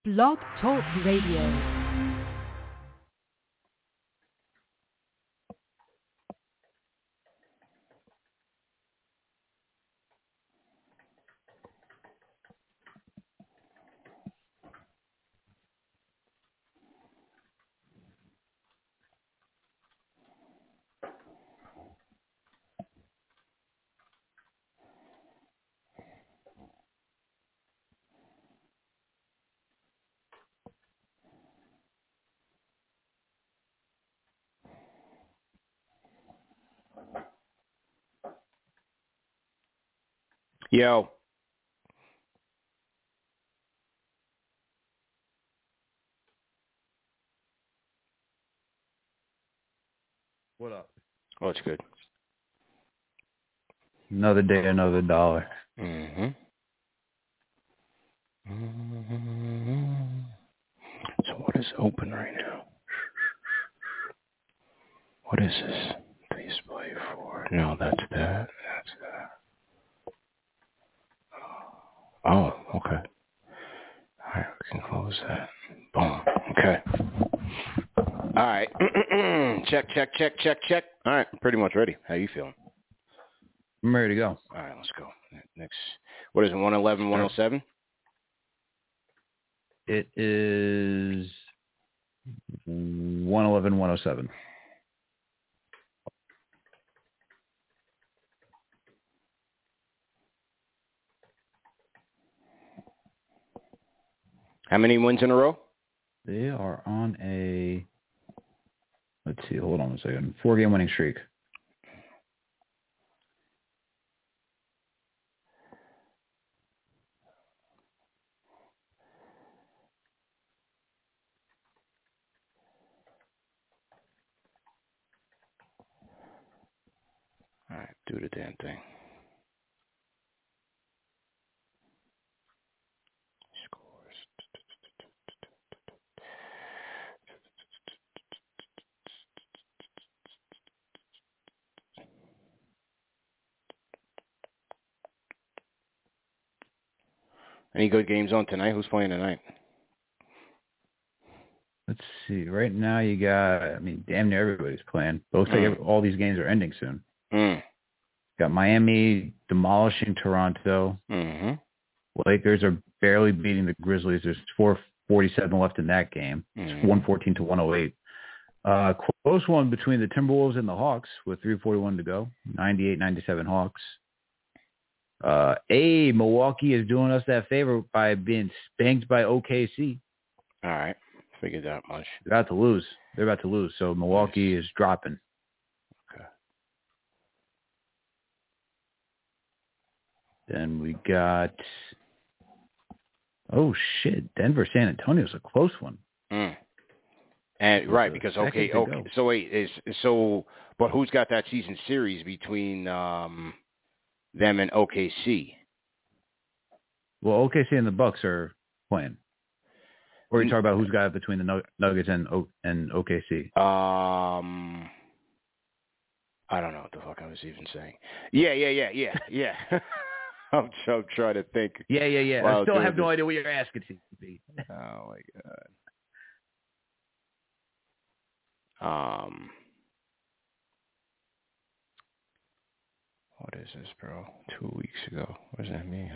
Blog Talk Radio. Yo. What up? Oh, it's good. Another day, another dollar. Mm-hmm. So what is open right now? What is this? Display for? No, that's that. That's that. Oh, okay. All right, we can close that. Boom. Okay. All right. Check, check, check, check, check. All right, pretty much ready. How you feeling? I'm ready to go. All right, let's go. Next. What is it, 111, 107? It is 111, 107. How many wins in a row? They are on a, let's see, hold on a second, 4-game winning streak. All right, do the damn thing. Scores. Any good games on tonight? Who's playing tonight? Let's see. Right now you got, I mean, damn near everybody's playing. Looks like all these games are ending soon. Got Miami demolishing Toronto. Mm-hmm. Lakers are barely beating the Grizzlies. There's 4:47 left in that game. It's 114 to 108. Close one between the Timberwolves and the Hawks with 3:41 to go. 98-97 Hawks. Milwaukee is doing us that favor by being spanked by OKC. All right. Figured that much. They're about to lose. So Milwaukee is dropping. Okay. Then we got, oh shit, Denver San Antonio's a close one. And right, because okay. So wait, but who's got that season series between them and OKC? Well, OKC and the Bucks are playing. Or you talk about who's got it between the Nuggets and OKC? I don't know what the fuck I was even saying. Yeah. I'm trying to think. Yeah. I still have no idea what you're asking me. Oh my god. What is this, bro? 2 weeks ago. What does that mean?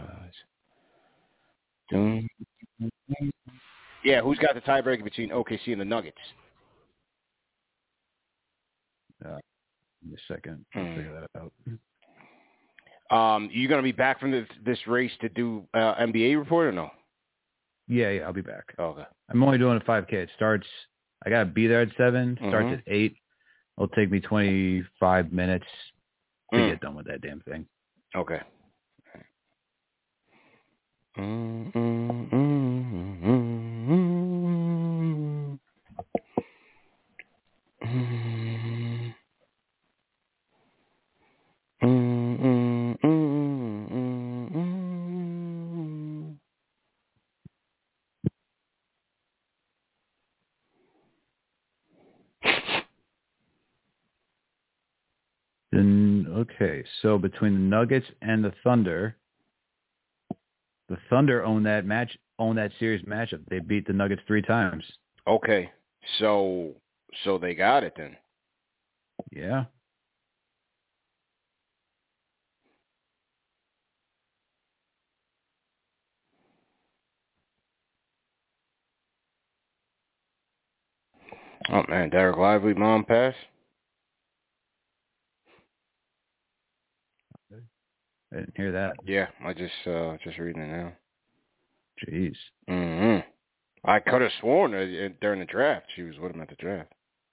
Yeah, who's got the tiebreaker between OKC and the Nuggets? Give me a second. I'll figure that out. You gonna be back from this race to do NBA report or no? Yeah, I'll be back. Oh, okay. I'm only doing a 5K. It starts, I gotta be there at 7. Starts at 8. It'll take me 25 minutes to get done with that damn thing. Okay. Okay, so between the Nuggets and the Thunder own own that series matchup. They beat the Nuggets 3 times. Okay, so they got it then. Yeah. Oh man, Derek Lively mom passed. I didn't hear that. Yeah, I just reading it now. Jeez. Mm-hmm. I could have sworn during the draft she was with him at the draft.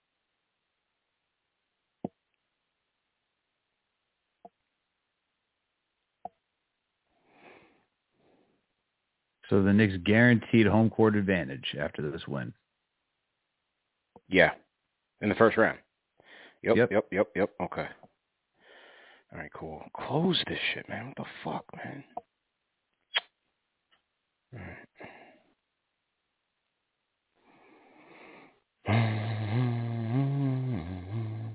So the Knicks guaranteed home court advantage after this win. Yeah, in the first round. Yep. Okay. All right, cool. Close this shit, man. What the fuck, man? All right.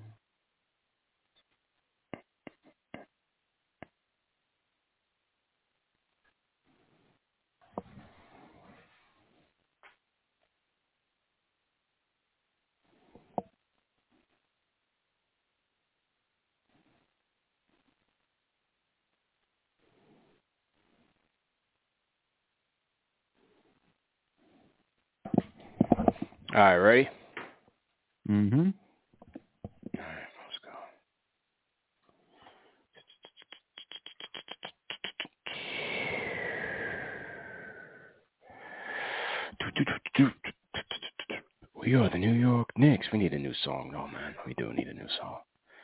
All right, ready? Mm-hmm. All right, let's go. We are the New York Knicks. We need a new song. No, man. We do need a new song.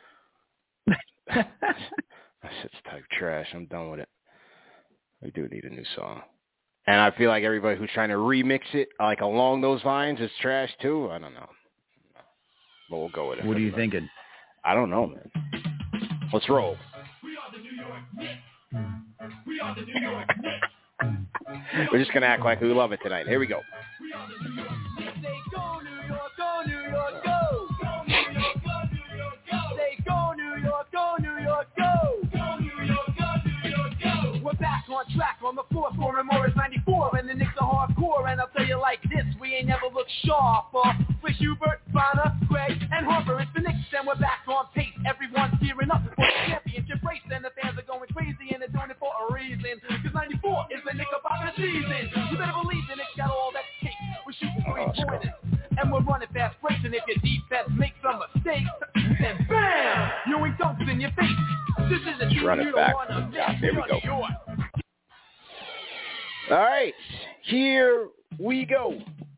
That shit's type trash. I'm done with it. We do need a new song. And I feel like everybody who's trying to remix it, like along those lines, is trash too. I don't know. But we'll go with it. What are you thinking? I don't know, man. Let's roll. We are the New York Knicks. We are the New York Knicks. We're just going to act like we love it tonight. Here we go. We are the New York Knicks. Say go New York, go New York, go. Go New York, go New York, go. Say go New York, go New York, go. Go New York, go New York, go. We're back on track on the floor, scoring more as 94, and the Knicks are hardcore. And I'll tell you like this, we ain't never looked sharper. With Hubert, Bonner, Gray, and Harper, it's the Knicks, and we're back on pace. Everyone's gearing up for the championship race, and the fans are going crazy, and they're doing it for a reason. Because 94 is the Knickerbocker season. You better believe the Knicks got all that cake. We're shooting three-pointers, and we're running fast breaks, and if your defense makes some mistakes, then bam, you ain't dunks in your face. This is a Let's run it back. There we go. All right, here we go.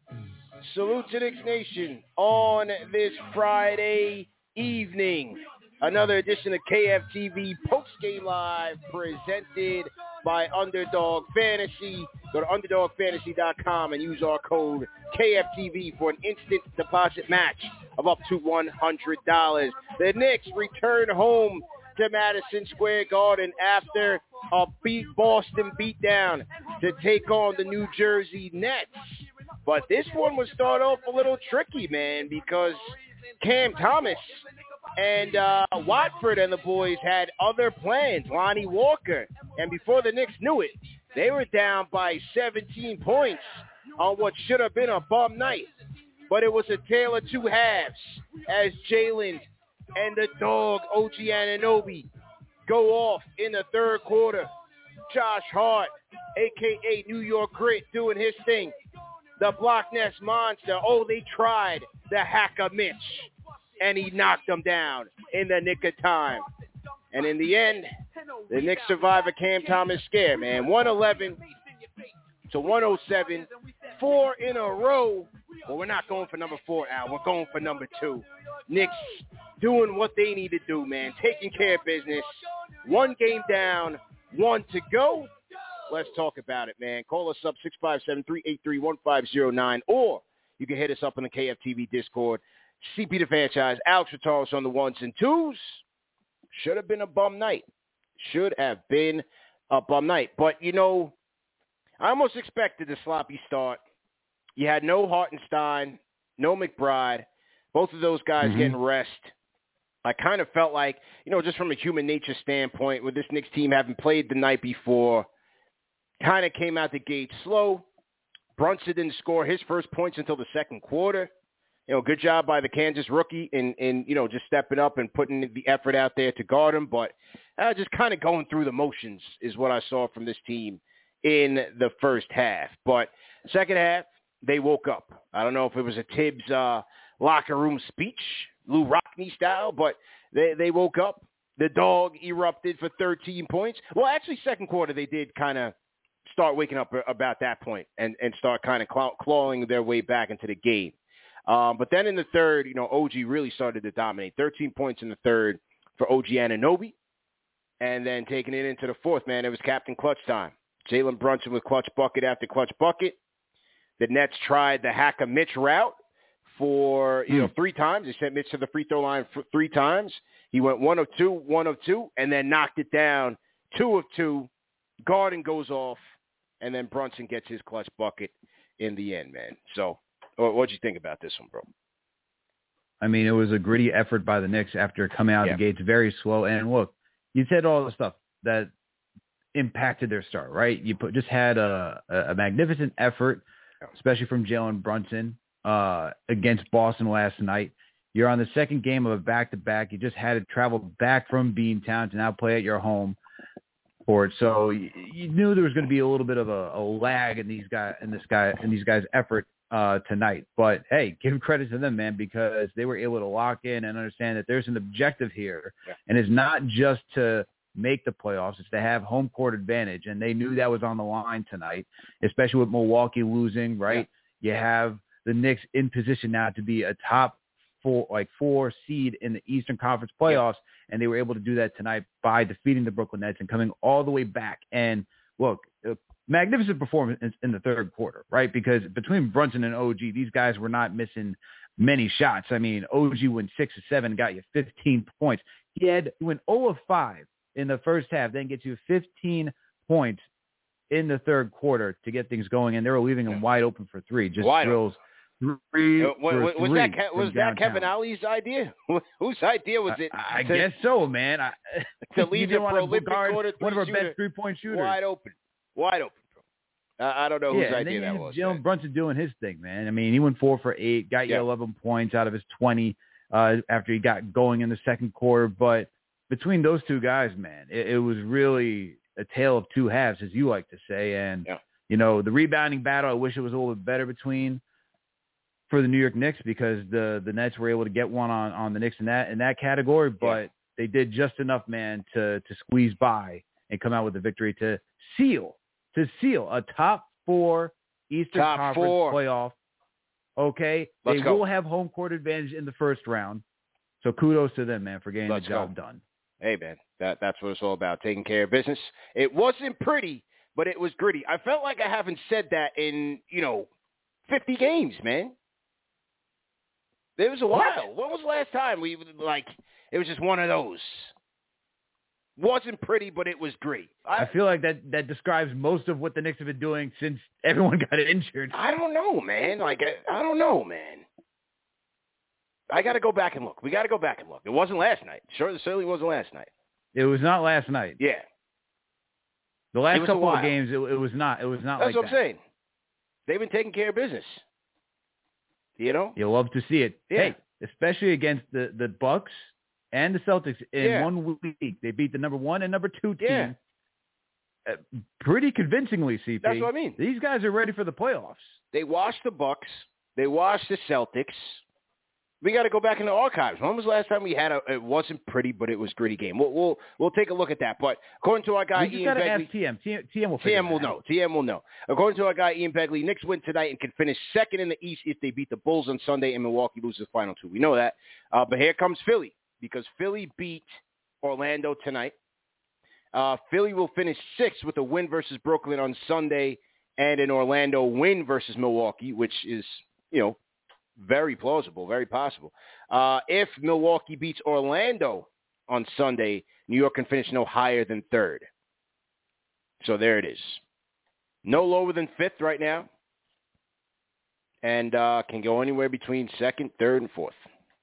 Salute to Knicks Nation on this Friday evening. Another edition of KFTV Postgame Live presented by Underdog Fantasy. Go to UnderdogFantasy.com and use our code KFTV for an instant deposit match of up to $100. The Knicks return home to Madison Square Garden after a Boston beatdown to take on the New Jersey Nets. But this one would start off a little tricky, man, because Cam Thomas and Watford and the boys had other plans, Lonnie Walker. And before the Knicks knew it, they were down by 17 points on what should have been a bum night. But it was a tale of two halves as Jalen and the dog, OG Anunoby, go off in the third quarter. Josh Hart, a.k.a. New York Grit, doing his thing. The Block Ness Monster, they tried the hacker Mitch, and he knocked them down in the nick of time. And in the end, the Knicks survived a Cam Thomas scare, man. 111 to 107, 4 in a row. Well, we're not going for number 4, Al. We're going for number 2. Knicks doing what they need to do, man. Taking care of business. 1 game down, 1 to go. Let's talk about it, man. Call us up, 657-383-1509, or you can hit us up on the KFTV Discord. CP the Franchise, Alex Ratalis on the 1s and 2s. Should have been a bum night. Should have been a bum night. But, I almost expected a sloppy start. You had no Hartenstein, no McBride. Both of those guys getting rest. I kind of felt like, just from a human nature standpoint, with this Knicks team having played the night before, kind of came out the gate slow. Brunson didn't score his first points until the second quarter. Good job by the Kansas rookie in just stepping up and putting the effort out there to guard him. But just kind of going through the motions is what I saw from this team in the first half. But second half, they woke up. I don't know if it was a Tibbs locker room speech, Lou Rockne style, but they woke up. The dog erupted for 13 points. Well, actually, second quarter, they did kind of start waking up about that point and start kind of clawing their way back into the game. But then in the third, OG really started to dominate. 13 points in the third for OG Anunoby. And then taking it into the fourth, man, it was Captain Clutch time. Jalen Brunson with clutch bucket after clutch bucket. The Nets tried the Hack-a-Mitch route for, 3 times. They sent Mitch to the free throw line 3 times. He went 1 of 2, and then knocked it down 2 of 2. Garden goes off, and then Brunson gets his clutch bucket in the end, man. So, what'd you think about this one, bro? I mean, it was a gritty effort by the Knicks after coming out of the gates very slow. And look, you said all the stuff that impacted their start, right? You just had a magnificent effort, especially from Jalen Brunson against Boston last night. You're on the second game of a back-to-back. You just had to travel back from Beantown to now play at your home for it. So you knew there was going to be a little bit of a lag in these guys' effort tonight. But hey, give credit to them, man, because they were able to lock in and understand that there's an objective here, and it's not just to make the playoffs; it's to have home court advantage, and they knew that was on the line tonight, especially with Milwaukee losing. Right, you have the Knicks in position now to be a top 4 seed in the Eastern Conference playoffs, and they were able to do that tonight by defeating the Brooklyn Nets and coming all the way back. And look, magnificent performance in the third quarter, right? Because between Brunson and OG, these guys were not missing many shots. I mean, OG went 6 of 7, got you 15 points. He went 0 of 5 in the first half, then gets you 15 points in the third quarter to get things going, and they were leaving him wide open for 3. Just drills. Was that Kevin Ali's idea? Whose idea was it? I guess so, man. To leave the prolific one of our best 3-point shooters wide open, bro. I don't know whose idea that was. Jalen Brunson doing his thing, man. I mean, he went 4 for 8, got you 11 points out of his 20 after he got going in the second quarter. But between those two guys, man, it was really a tale of two halves, as you like to say. And the rebounding battle, I wish it was a little bit better for the New York Knicks, because the Nets were able to get one on the Knicks in that category, but they did just enough, man, to squeeze by and come out with a victory to seal a top 4 Eastern Conference playoff. Okay, they will have home court advantage in the first round, so kudos to them, man, for getting the job done. Hey, man, that's what it's all about, taking care of business. It wasn't pretty, but it was gritty. I felt like I haven't said that in 50 games, man. It was a while. When was the last time it was just one of those? Wasn't pretty, but it was great. I feel like that describes most of what the Knicks have been doing since everyone got injured. I don't know, man. I don't know, man. I got to go back and look. We got to go back and look. It wasn't last night. Sure, it certainly wasn't last night. It was not last night. Yeah. The last couple of games, it was not. It was not. That's what I'm saying. They've been taking care of business. You love to see it. Yeah. Hey, especially against the Bucks and the Celtics in 1 week. They beat the number 1 and number 2 team pretty convincingly, CP. That's what I mean. These guys are ready for the playoffs. They washed the Bucks. They washed the Celtics. We got to go back in the archives. When was the last time we had it wasn't pretty, but it was gritty game? We'll take a look at that. But according to our guy Ian Begley, TM will know. TM will know. According to our guy Ian Begley, Knicks win tonight and can finish second in the East if they beat the Bulls on Sunday and Milwaukee loses the final 2. We know that. But here comes Philly, because Philly beat Orlando tonight. Philly will finish 6th with a win versus Brooklyn on Sunday and an Orlando win versus Milwaukee, which is, very plausible, very possible. If Milwaukee beats Orlando on Sunday, New York can finish no higher than 3rd. So there it is. No lower than 5th right now. And can go anywhere between 2nd, 3rd, and 4th.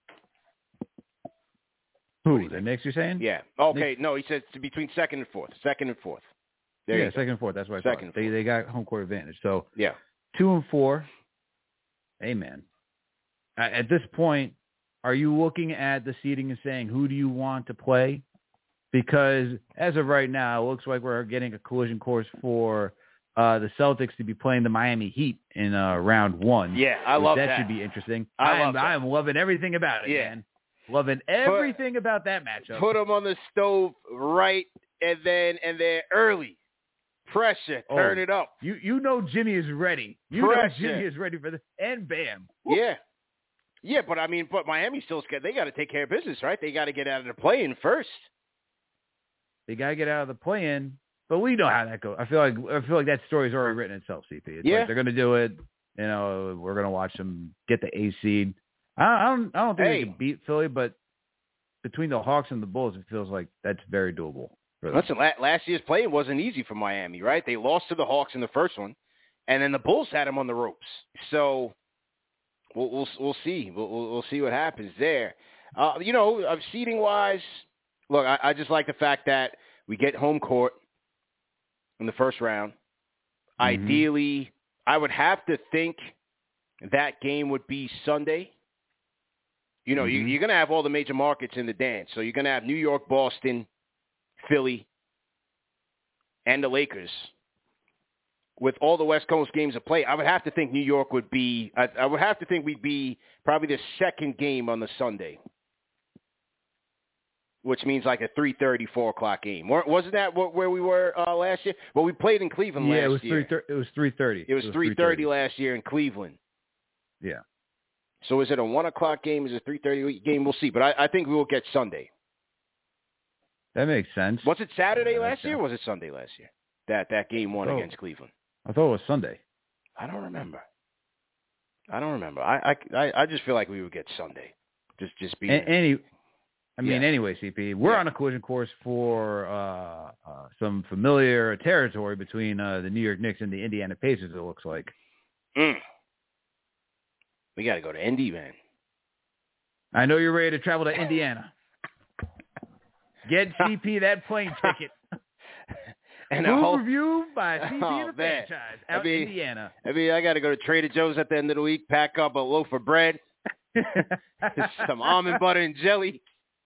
Who, the Knicks you're saying? Yeah. Okay, Knicks? No, he said between 2nd and 4th. 2nd and 4th. There you go. 2nd and 4th. That's what I thought. They got home court advantage. So yeah. 2-4. Hey, man. At this point, are you looking at the seeding and saying, who do you want to play? Because as of right now, it looks like we're getting a collision course for the Celtics to be playing the Miami Heat in round 1. Yeah, I love that. That should be interesting. I am loving everything about it, man. Loving everything about that matchup. Put them on the stove right and then early. Pressure. Turn it up. You know Jimmy is ready. Know Jimmy is ready for this. And bam. Yeah. Yeah, but Miami's still scared. They got to take care of business, right? They got to get out of the play-in first. They got to get out of the play-in, but we know how that goes. I feel like that story's already written itself, CP. It's like they're going to do it. You know, we're going to watch them get the A seed. I don't think they can beat Philly, but between the Hawks and the Bulls, it feels like that's very doable. Listen, last year's play-in wasn't easy for Miami, right? They lost to the Hawks in the first one, and then the Bulls had them on the ropes. So we'll see. We'll see what happens there. Seeding-wise, look, I just like the fact that we get home court in the first round. Mm-hmm. Ideally, I would have to think that game would be Sunday. You know, you're going to have all the major markets in the dance. So you're going to have New York, Boston, Philly, and the Lakers. With all the West Coast games of play, I would have to think New York would be – I would have to think we'd be probably the second game on the Sunday, which means like a 3:30, 4 o'clock game. Wasn't that where we were last year? Well, we played in Cleveland last year. It was 3:30. It was 3:30 last year in Cleveland. Yeah. So is it a 1 o'clock game? Is it a 3:30 game? We'll see. But I think we will get Sunday. That makes sense. Was it Saturday last year or was it Sunday last year? That game won against Cleveland. I thought it was Sunday. I don't remember. I just feel like we would get Sunday. Just be Anyway, CP, we're on a collision course for some familiar territory between the New York Knicks and the Indiana Pacers, it looks like. We got to go to Indy, man. I know you're ready to travel to Indiana. Get CP that plane ticket. And Food review by CP and the franchise out in Indiana. I got to go to Trader Joe's at the end of the week, pack up a loaf of bread, some almond butter and jelly,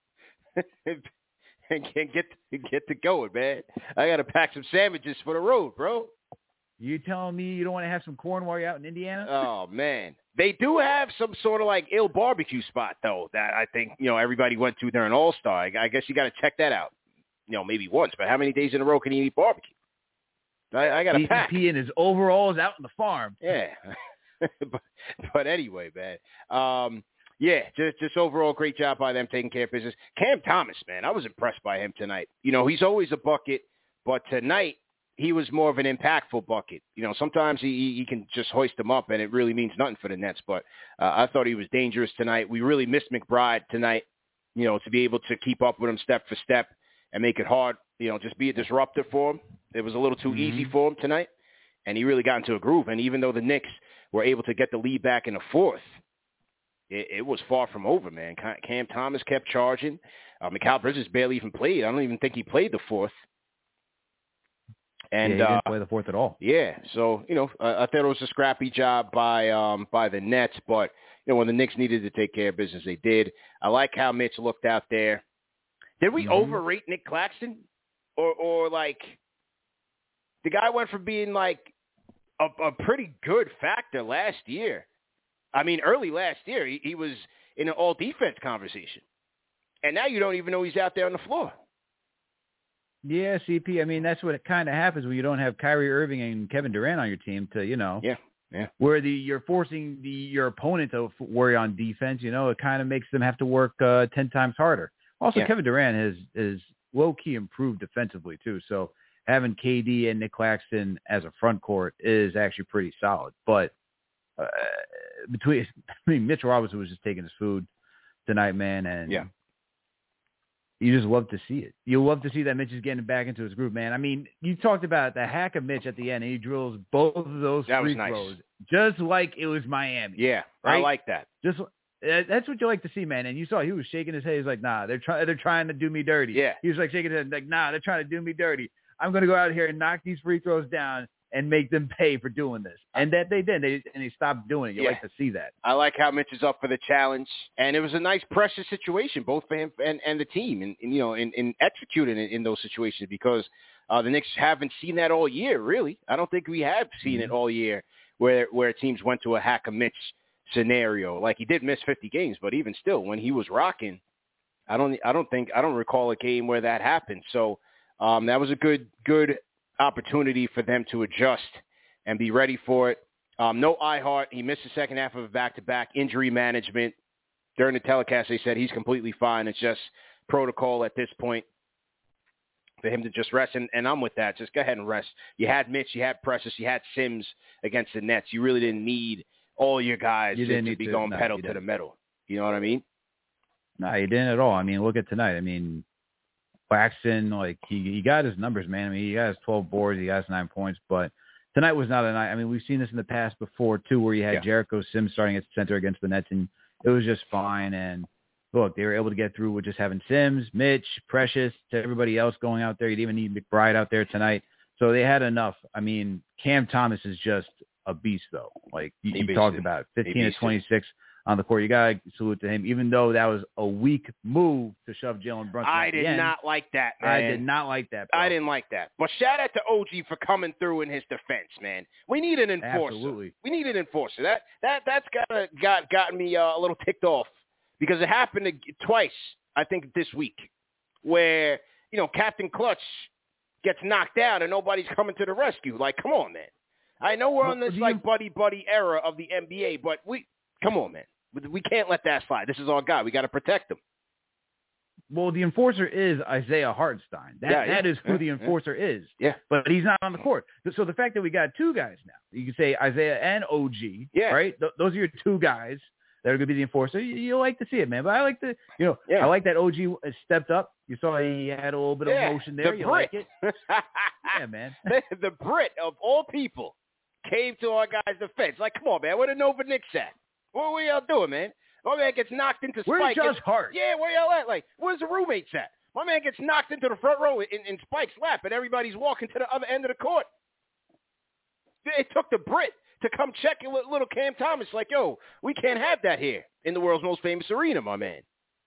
and get to going, man. I got to pack some sandwiches for the road, bro. You telling me you don't want to have some corn while you're out in Indiana? Oh, man. They do have some sort of like ill barbecue spot, though, that I think, everybody went to during All-Star. I guess you got to check that out. Maybe once, but how many days in a row can he eat barbecue? I got to pack. DCP and his overalls out in the farm. Yeah. but anyway, man. Just overall great job by them taking care of business. Cam Thomas, man, I was impressed by him tonight. He's always a bucket, but tonight he was more of an impactful bucket. Sometimes he can just hoist them up, and it really means nothing for the Nets. But I thought he was dangerous tonight. We really missed McBride tonight, to be able to keep up with him step for step and make it hard, just be a disruptor for him. It was a little too easy for him tonight, and he really got into a groove. And even though the Knicks were able to get the lead back in the fourth, it was far from over, man. Cam Thomas kept charging. Mikal Bridges barely even played. I don't even think he played the fourth. And he didn't play the fourth at all. Yeah, so, I thought it was a scrappy job by the Nets, but, when the Knicks needed to take care of business, they did. I like how Mitch looked out there. Did we overrate Nick Claxton? Or like, the guy went from being like a pretty good factor last year. I mean, early last year, he was in an all-defense conversation. And now you don't even know he's out there on the floor. Yeah, CP, I mean, that's what it kind of happens when you don't have Kyrie Irving and Kevin Durant on your team to, Yeah. Where you're forcing your opponent to worry on defense, it kind of makes them have to work 10 times harder. Also, Kevin Durant has low-key improved defensively, too. So having KD and Nick Claxton as a front court is actually pretty solid. But Mitchell Robinson was just taking his food tonight, man. And you just love to see it. You love to see that Mitch is getting back into his groove, man. I mean, you talked about the hack of Mitch at the end, and he drills both of those free throws just like it was Miami. Yeah, right? I like that. That's what you like to see, man. And you saw he was shaking his head. He's like, nah, they're trying to do me dirty. Yeah. He was like shaking his head like, nah, they're trying to do me dirty. I'm going to go out here and knock these free throws down and make them pay for doing this. And that they did. They stopped doing it. You like to see that. I like how Mitch is up for the challenge. And it was a nice pressure situation, both for him and the team, and in executing it in those situations, because the Knicks haven't seen that all year, really. I don't think we have seen it all year where teams went to a hack a Mitch scenario. Like, he did miss 50 games, but even still, when he was rocking, I don't recall a game where that happened. So that was a good opportunity for them to adjust and be ready for it. No iHeart. He missed the second half of a back-to-back. Injury management. During the telecast, they said he's completely fine. It's just protocol at this point for him to just rest. And I'm with that. Just go ahead and rest. You had Mitch. You had Precious. You had Sims against the Nets. You really didn't need all your guys to be going pedal to the metal. You know what I mean? No, he didn't at all. I mean, look at tonight. I mean, Claxton, like, he got his numbers, man. I mean, he has 12 boards. He has 9 points. But tonight was not a night. I mean, we've seen this in the past before, too, where you had Jericho Sims starting at center against the Nets, and it was just fine. And, look, they were able to get through with just having Sims, Mitch, Precious, to everybody else going out there. You didn't even need McBride out there tonight. So they had enough. I mean, Cam Thomas is just a beast, though. Like, you talked about it, 15 to 26 on the court. You got to salute to him, even though that was a weak move to shove Jalen Brunson. I did not like that, man. I did not like that, bro. I didn't like that. But shout out to OG for coming through in his defense, man. We need an enforcer. Absolutely. We need an enforcer. That's gotten me a little ticked off, because it happened twice, I think, this week, where, Captain Clutch gets knocked out and nobody's coming to the rescue. Like, come on, man. I know we're on this, buddy era of the NBA, but come on, man. We can't let that slide. This is our guy. We got to protect him. Well, the enforcer is Isaiah Hartenstein. That is who the enforcer is. Yeah. But he's not on the court. So the fact that we got two guys now, you can say Isaiah and OG, right? Those are your two guys that are going to be the enforcer. You like to see it, man. But I like to, I like that OG stepped up. You saw he had a little bit of motion there. You like it? Yeah, man. The Brit, of all people, came to our guy's defense. Like, come on, man. Where the Nova Knicks at? What y'all doing, man? My man gets knocked into Spike. Where's Josh Hart? Yeah, where y'all at? Like, where's the roommates at? My man gets knocked into the front row in Spike's lap, and everybody's walking to the other end of the court. It took the Brit to come check little Cam Thomas. Like, yo, we can't have that here in the world's most famous arena, my man.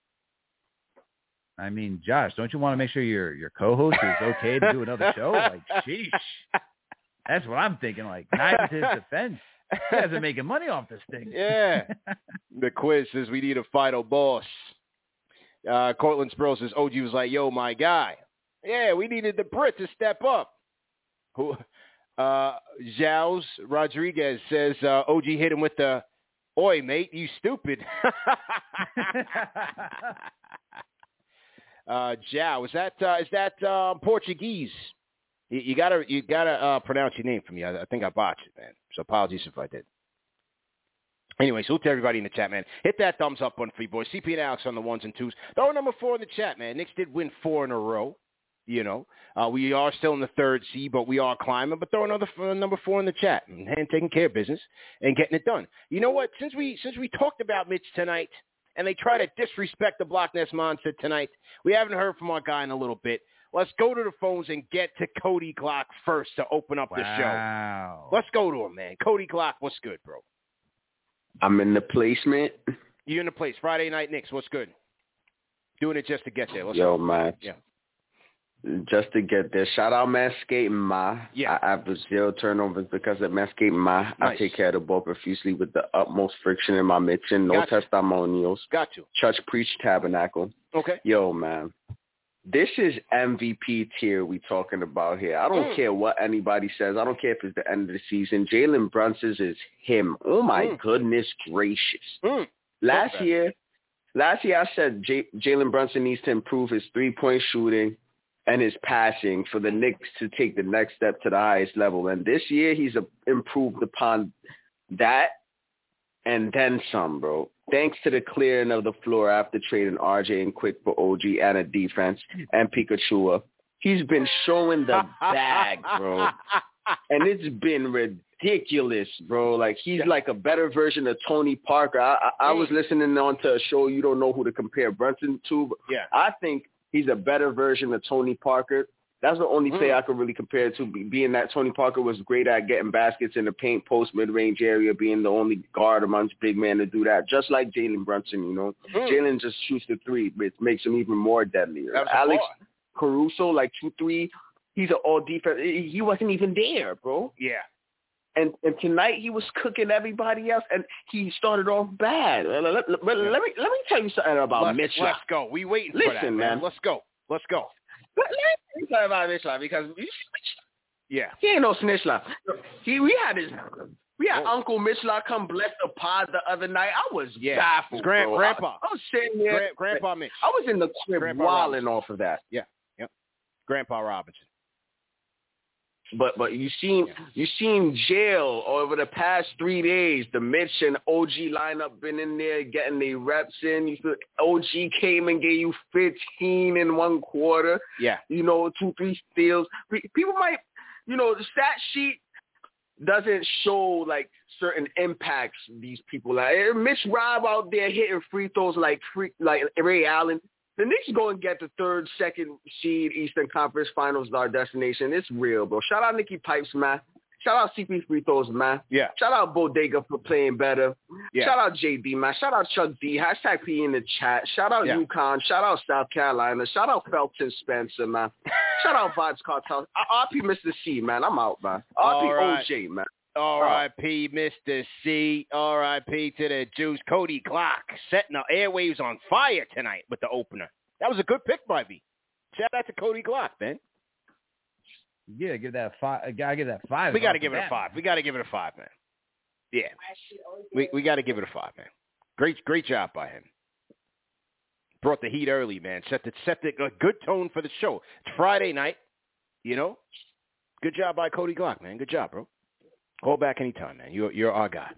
I mean, Josh, don't you want to make sure your co-host is okay to do another show? Like, sheesh. That's what I'm thinking. Like, not his defense. You guys are making money off this thing. Yeah. The quiz says we need a final boss. Cortland Sproul says OG was like, yo, my guy. Yeah, we needed the Brit to step up. Zhaos Rodriguez says OG hit him with the, oi, mate, you stupid. Zhao, is that Portuguese? You gotta pronounce your name for me. I think I botched it, man. So apologies if I did. Anyway, salute to everybody in the chat, man. Hit that thumbs up button for you boys. CP and Alex on the ones and twos. Throw number 4 in the chat, man. Knicks did win 4 in a row. We are still in the third seed, but we are climbing. But throw another number 4 in the chat and taking care of business and getting it done. You know what? Since we talked about Mitch tonight, and they try to disrespect the Block Ness mindset tonight, we haven't heard from our guy in a little bit. Let's go to the phones and get to Cody Glock first to open up the show. Let's go to him, man. Cody Glock, what's good, bro? I'm in the placement. You in the place. Friday Night Knicks, what's good? Doing it just to get there. Let's go. Man. Yeah. Just to get there. Shout out Manscaped Ma. Yeah. I average 0 turnovers because of Manscaped Ma. Nice. I take care of the ball profusely with the utmost friction in my mission. No testimonials. Got you. Church preach tabernacle. Okay. Yo, man. This is MVP tier we talking about here. I don't care what anybody says. I don't care if it's the end of the season. Jalen Brunson is him. Oh, my goodness gracious. Last year I said Jalen Brunson needs to improve his three-point shooting and his passing for the Knicks to take the next step to the highest level. And this year he's improved upon that and then some, bro. Thanks to the clearing of the floor after trading RJ and Quick for OG and a defense and Pikachu. He's been showing the bag, bro. And it's been ridiculous, bro. Like, he's like a better version of Tony Parker. I was listening on to a show you don't know who to compare Brunson to. But yeah. I think he's a better version of Tony Parker. That's the only player I could really compare it to, being that Tony Parker was great at getting baskets in the paint, post, mid-range area, being the only guard amongst big men to do that, just like Jalen Brunson, you know. Jalen just shoots the three, which makes him even more deadly. Alex Caruso, like 2-3, he's an all-defense. He wasn't even there, bro. Yeah. And tonight he was cooking everybody else, and he started off bad. Let me tell you something about Mitchell. Let's go. We waiting for that, man. Let's go. Let me tell you about Mitchell, because yeah, he ain't no snitch. We had Uncle Mitchell come bless the pod the other night. I was baffled. Grandpa. I was sitting there. Grandpa Mitch. I was in the crib wilding off of that. Yeah. Grandpa Robinson. But you seen jail over the past 3 days. The Mitch and OG lineup been in there getting their reps in. OG came and gave you 15 in one quarter. Yeah. 2-3 steals. People might, the stat sheet doesn't show like certain impacts these people. Like Mitch Rob out there hitting free throws like Ray Allen. The Knicks go and get the third, second seed Eastern Conference Finals, our destination. It's real, bro. Shout out Nicky Pipes, man. Shout out CP Free Throws, man. Yeah. Shout out Bodega for playing better. Yeah. Shout out JD, man. Shout out Chuck D. # P in the chat. Shout out UConn. Shout out South Carolina. Shout out Felton Spencer, man. Shout out Vibes Cartel. RP Mr. C, man. I'm out, man. RP OJ, man. R.I.P. Mr. C. R.I.P. to the Juice. Cody Glock setting the airwaves on fire tonight with the opener. That was a good pick by me. Shout out to Cody Glock, man. Yeah, give that 5. I gotta give that 5. We got to give it a 5. We got to give it a 5, man. Yeah. We got to give it a 5, man. Great job by him. Brought the heat early, man. Set the good tone for the show. It's Friday night, Good job by Cody Glock, man. Good job, bro. Call back anytime, man. You're our guy.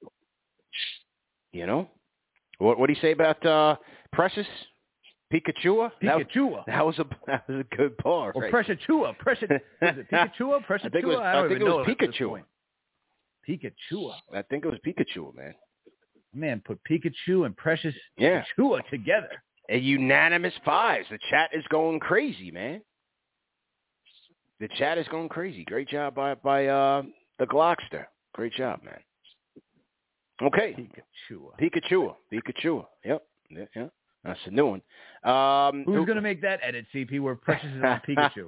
What do you say about Precious? Pikachu? That was a good bar. Or right? Precious Chua. Was it Pikachu? Precious Chua? I think it was Pikachu. Pikachu. I think it was Pikachu, man. Man, put Pikachu and Precious Chua together. A unanimous 5s. The chat is going crazy, man. The chat is going crazy. Great job by the Glockster. Great job, man. Okay. Pikachu. Yep. Yeah. That's a new one. Who's going to make that edit, CP, where Precious is on Pikachu?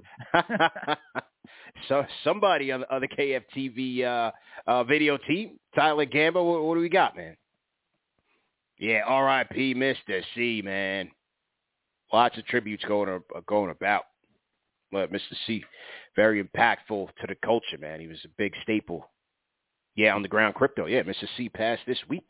So somebody on the KFTV video team, Tyler Gamba, what do we got, man? Yeah, R.I.P. Mr. C, man. Lots of tributes going about. But Mr. C, very impactful to the culture, man. He was a big staple. Yeah, on the ground crypto. Yeah, Mr. C passed this week.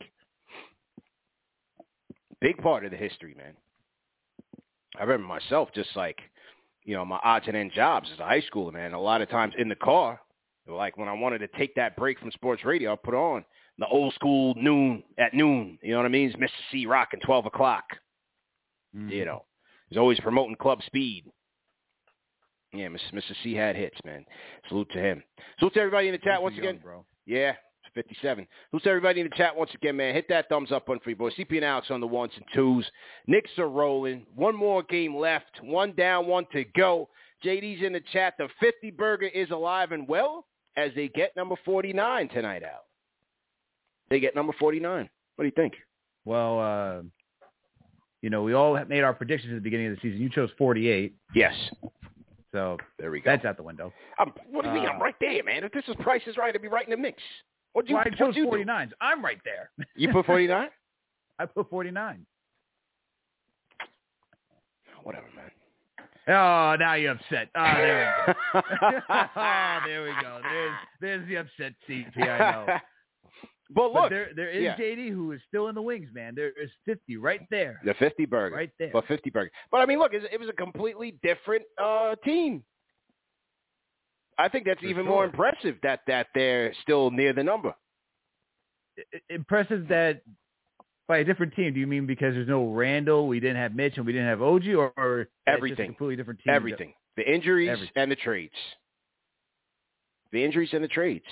Big part of the history, man. I remember myself just like, my odds and end jobs as a high schooler, man. A lot of times in the car, like when I wanted to take that break from sports radio, I put on the old school at noon. You know what I mean? It's Mr. C rocking 12 o'clock. He's always promoting Club Speed. Yeah, Mr. C had hits, man. Salute to him. Salute to everybody in the chat once again. Bro. Yeah, 57. Salute to everybody in the chat once again, man. Hit that thumbs up button for you, boys. CP and Alex on the 1s and 2s. Knicks are rolling. One more game left. 1 down, 1 to go. JD's in the chat. The 50 burger is alive and well as they get number 49 tonight out. They get number 49. What do you think? Well, we all made our predictions at the beginning of the season. You chose 48. Yes. So there we go. That's out the window. What do you mean? I'm right there, man. If this is Price is Right, I'd be right in the mix. I chose 49s. I'm right there. You put 49? I put 49. Whatever, man. Oh, now you're upset. Oh, there we go. There we go. There's the upset CP, I know. But look, there is JD who is still in the wings, man. There is 50 right there. The 50 burger. Right there. But 50 burger. But, I mean, look, it was a completely different team. I think that's even more impressive that they're still near the number. Impressive that by a different team. Do you mean because there's no Randall, we didn't have Mitch, and we didn't have OG, or everything? Just a completely different team? Everything. The injuries and the trades. The injuries and the trades.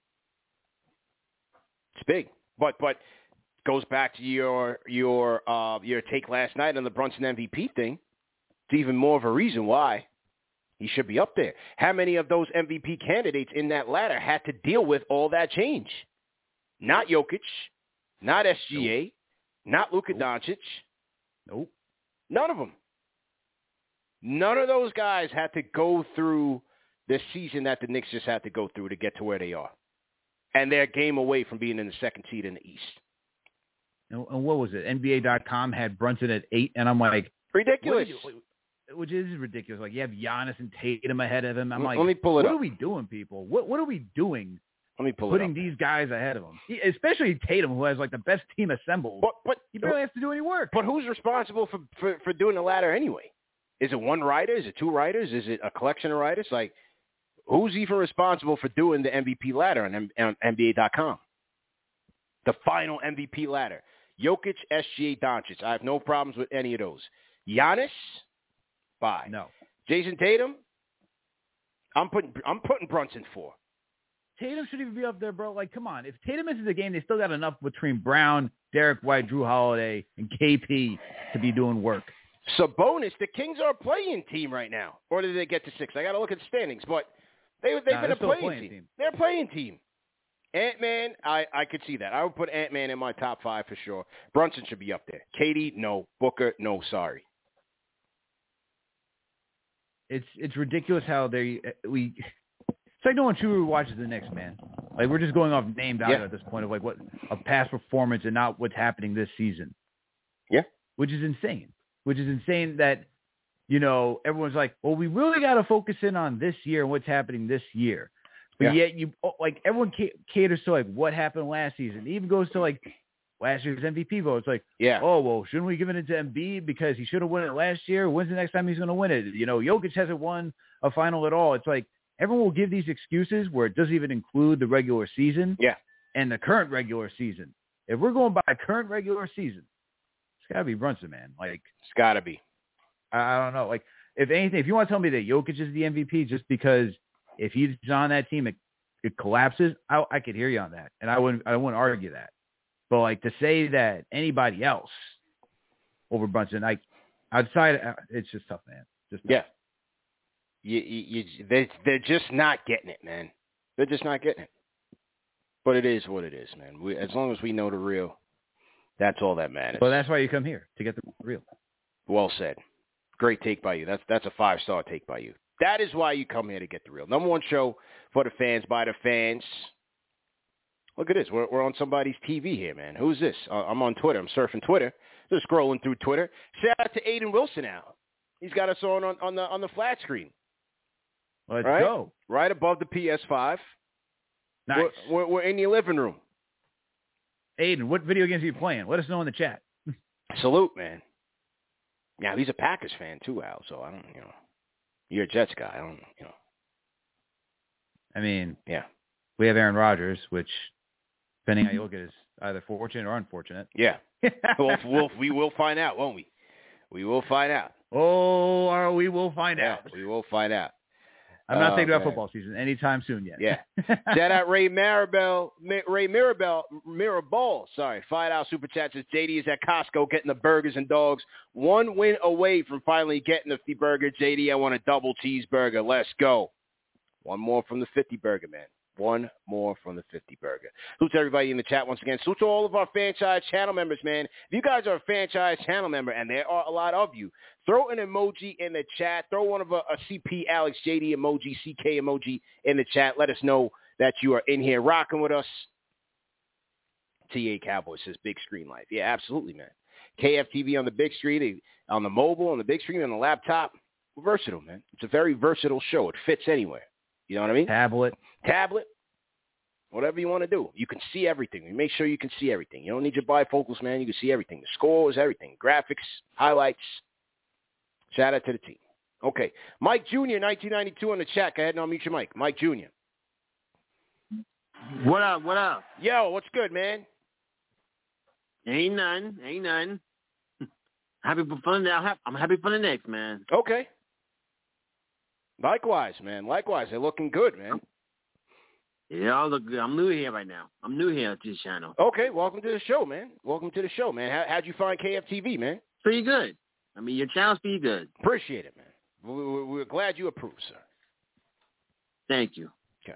It's big, but goes back to your take last night on the Brunson MVP thing. It's even more of a reason why He should be up there. How many of those MVP candidates in that ladder had to deal with all that change? Not Jokic, not SGA, not Luka Doncic. Nope. None of them. None of those guys had to go through the season that the Knicks just had to go through to get to where they are. And they're a game away from being in the second seed in the East. And what was it? NBA.com had Brunson at 8, and I'm like, ridiculous. Which is ridiculous. Like, you have Giannis and Tatum ahead of him. I'm like, let me pull it what up. are we doing, people? What are we doing? Let me pull it putting up. these guys ahead of him, especially Tatum, who has like the best team assembled. But he barely has to do any work. But who's responsible for doing the ladder anyway? Is it one writer? Is it two writers? Is it a collection of writers? Like, who's even responsible for doing the MVP ladder on NBA.com? The final MVP ladder. Jokic, SGA, Doncic. I have no problems with any of those. Giannis, bye. No. Jason Tatum, I'm putting Brunson 4. Tatum should even be up there, bro. Like, come on. If Tatum misses the game, they still got enough between Brown, Derek White, Drew Holiday, and KP to be doing work. Sabonis, the Kings are a play-in team right now. Or did they get to 6? I got to look at the standings. But they've been a play-in team. They're a play-in team. Ant-Man, I could see that. I would put Ant-Man in my top 5 for sure. Brunson should be up there. KD, no. Booker, no. Sorry. It's ridiculous how it's like no one truly watches the Knicks, man. Like, we're just going off name value at this point of like what a past performance and not what's happening this season. Yeah. Which is insane. Which is insane that, you know, everyone's like, well, we really got to focus in on this year and what's happening this year. But yet everyone caters to like what happened last season. It even goes to like last year's MVP vote. It's like, oh, well, shouldn't we give it to Embiid because he should have won it last year? When's the next time he's going to win it? You know, Jokic hasn't won a final at all. It's like everyone will give these excuses where it doesn't even include the regular season and the current regular season. If we're going by current regular season, it's got to be Brunson, man. Like, it's got to be. I don't know. Like, if anything, if you want to tell me that Jokic is the MVP just because if he's on that team, it collapses, I could hear you on that. And I wouldn't argue that. But, like, to say that anybody else over Brunson, outside, it's just tough, man. Just tough. They're just not getting it, man. They're just not getting it. But it is what it is, man. As long as we know the real, that's all that matters. Well, that's why you come here, to get the real. Well said. Great take by you. That's a 5-star take by you. That is why you come here, to get the real. Number one show for the fans, by the fans. Look at this. We're on somebody's TV here, man. Who's this? I'm on Twitter. I'm surfing Twitter. Just scrolling through Twitter. Shout out to Aiden Wilson now. He's got us on the flat screen. Let's go. Right above the PS5. Nice. We're in your living room. Aiden, what video games are you playing? Let us know in the chat. Salute, man. Now, he's a Packers fan too, Al, so I don't, you're a Jets guy. I don't, I mean, yeah. We have Aaron Rodgers, which, depending how you look at it, is either fortunate or unfortunate. Yeah. We will find out, won't we? We will find out. Oh, we will find out. We will find out. I'm not thinking about football season anytime soon yet. Yeah. Shout out Ray Mirabal. Sorry. $5 super chat says JD is at Costco getting the burgers and dogs. 1 win away from finally getting the burger. JD, I want a double cheeseburger. Let's go. 1 more from the 50 burger, man. 1 more from the 50 burger. Salute to everybody in the chat once again. Salute to all of our franchise channel members, man. If you guys are a franchise channel member, and there are a lot of you, throw an emoji in the chat. Throw one of a CP Alex JD emoji, CK emoji in the chat. Let us know that you are in here rocking with us. TA Cowboy says big screen life. Yeah, absolutely, man. KFTV on the big screen, on the mobile, on the big screen, on the laptop. Versatile, man. It's a very versatile show. It fits anywhere. You know what I mean? Tablet. Whatever you want to do. You can see everything. You make sure you can see everything. You don't need your bifocals, man. You can see everything. The scores, everything. Graphics, highlights. Shout out to the team. Okay. Mike Jr., 1992 on the chat. Go ahead and unmute your mic. Mike Jr. What up? Yo, what's good, man? Ain't none. Happy for fun now. I'm happy for the Knicks, man. Okay. Likewise, man. Likewise. They're looking good, man. Yeah, I'm new here right now. I'm new here to this channel. Okay, welcome to the show, man. How'd you find KFTV, man? Pretty good. I mean, your channel's pretty good. Appreciate it, man. We're glad you approve, sir. Thank you. Okay.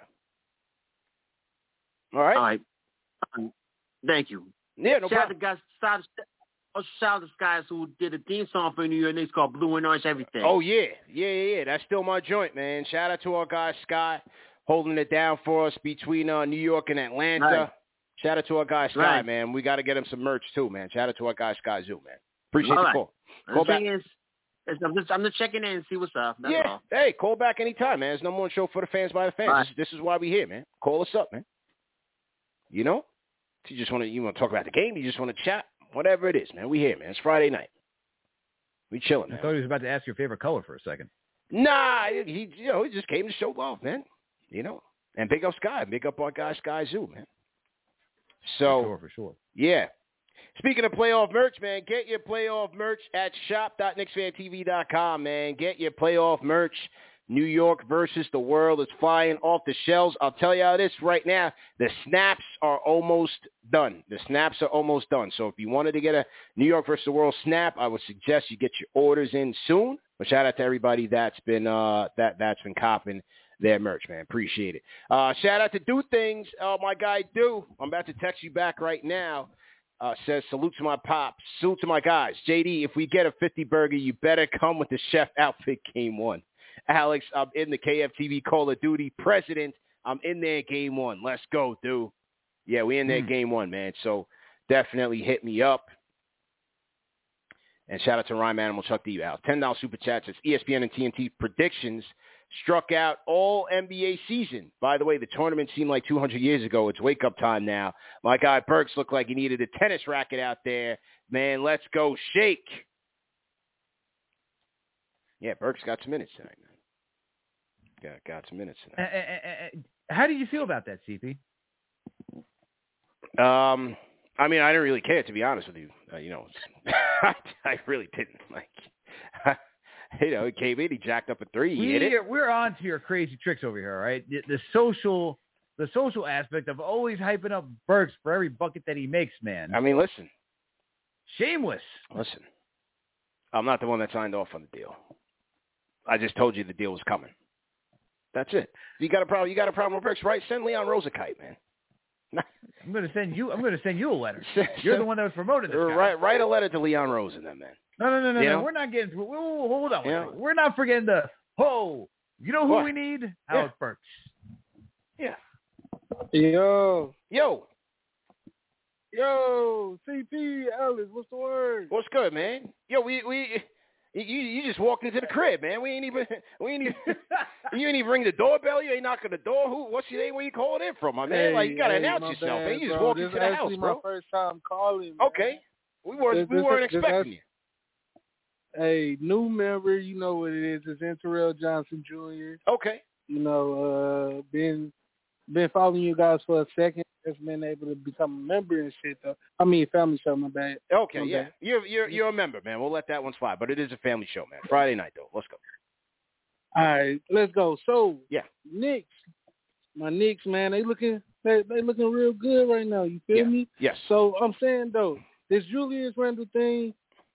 All right. All right. Thank you. Yeah, no Shout problem. out to the guys who did a theme song for New York Knicks called Blue and Orange Everything. Oh, yeah. That's still my joint, man. Shout out to our guy, Scott, holding it down for us between New York and Atlanta. Right. Shout out to our guy, Sky, Right. man. We got to get him some merch, too, man. Shout out to our guy, Sky Zoo, man. Appreciate All the right. call. The Call back. thing is, I'm just checking in and see what's up. That's all. Hey, call back anytime, man. It's number one show for the fans by the fans. Right. This is why we here, man. Call us up, man. You know? You want to talk about the game? You just want to chat? Whatever it is, man. We here, man. It's Friday night. We chilling, man. I thought he was about to ask your favorite color for a second. Nah, he just came to show off, man. You know? And big up Sky. Big up our guy, Sky Zoo, man. So, For sure. Yeah. Speaking of playoff merch, man, get your playoff merch at shop.knicksfantv.com, man. Get your playoff merch. New York versus the world is flying off the shelves. I'll tell you this right now. The snaps are almost done. So if you wanted to get a New York versus the world snap, I would suggest you get your orders in soon. But shout out to everybody that's been that's been copping their merch, man. Appreciate it. Shout out to Do Things. My guy Do. I'm about to text you back right now. Says, salute to my pops. Salute to my guys. JD, if we get a 50 burger, you better come with the chef outfit game one. Alex, I'm in the KFTV Call of Duty. President, I'm in there game one. Let's go, dude. Yeah, we in there game one, man. So definitely hit me up. And shout out to Rhyme Animal Chuck D. Al. $10 super chats. It's ESPN and TNT predictions. Struck out all NBA season. By the way, the tournament seemed like 200 years ago. It's wake-up time now. My guy Burks looked like he needed a tennis racket out there. Man, let's go shake. Yeah, Burks got some minutes tonight, man. Got some minutes tonight. How do you feel about that, CP? I mean, I didn't really care, to be honest with you. I really didn't. He came in, he jacked up a three. He hit it. We're on to your crazy tricks over here, all right? The social aspect of always hyping up Burks for every bucket that he makes, man. I mean, listen. Shameless. Listen. I'm not the one that signed off on the deal. I just told you the deal was coming. That's it. You got a problem with Burks, right? Send Leon Rose a kite, man. I'm going to send you a letter. You're the one that was promoted this guy. Write a letter to Leon Rose and them, man. No. We're not getting through. Hold on. We're not forgetting you know who we need? Alex Burks. Yeah. Yo, CP, Alex, what's the word? What's good, man? Yo, you just walked into the crib, man. You ain't even ring the doorbell. You ain't knocking the door. What's your name? Where you calling in from, my man? You gotta announce yourself, man. You just walked into the house, bro. This is my first time calling. Man. Okay, we weren't expecting you. Hey, new member, you know what it is. It's Terrell Johnson Jr. Okay. Been following you guys for a second. Just been able to become a member and shit, though. I mean, family show, my bad. Okay, my yeah. bad. You're a member, man. We'll let that one slide, but it is a family show, man. Friday night, though. Let's go. All right, let's go. So, yeah, my Knicks, man, they looking real good right now. You feel me? Yes. So I'm saying though, this Julius Randle thing,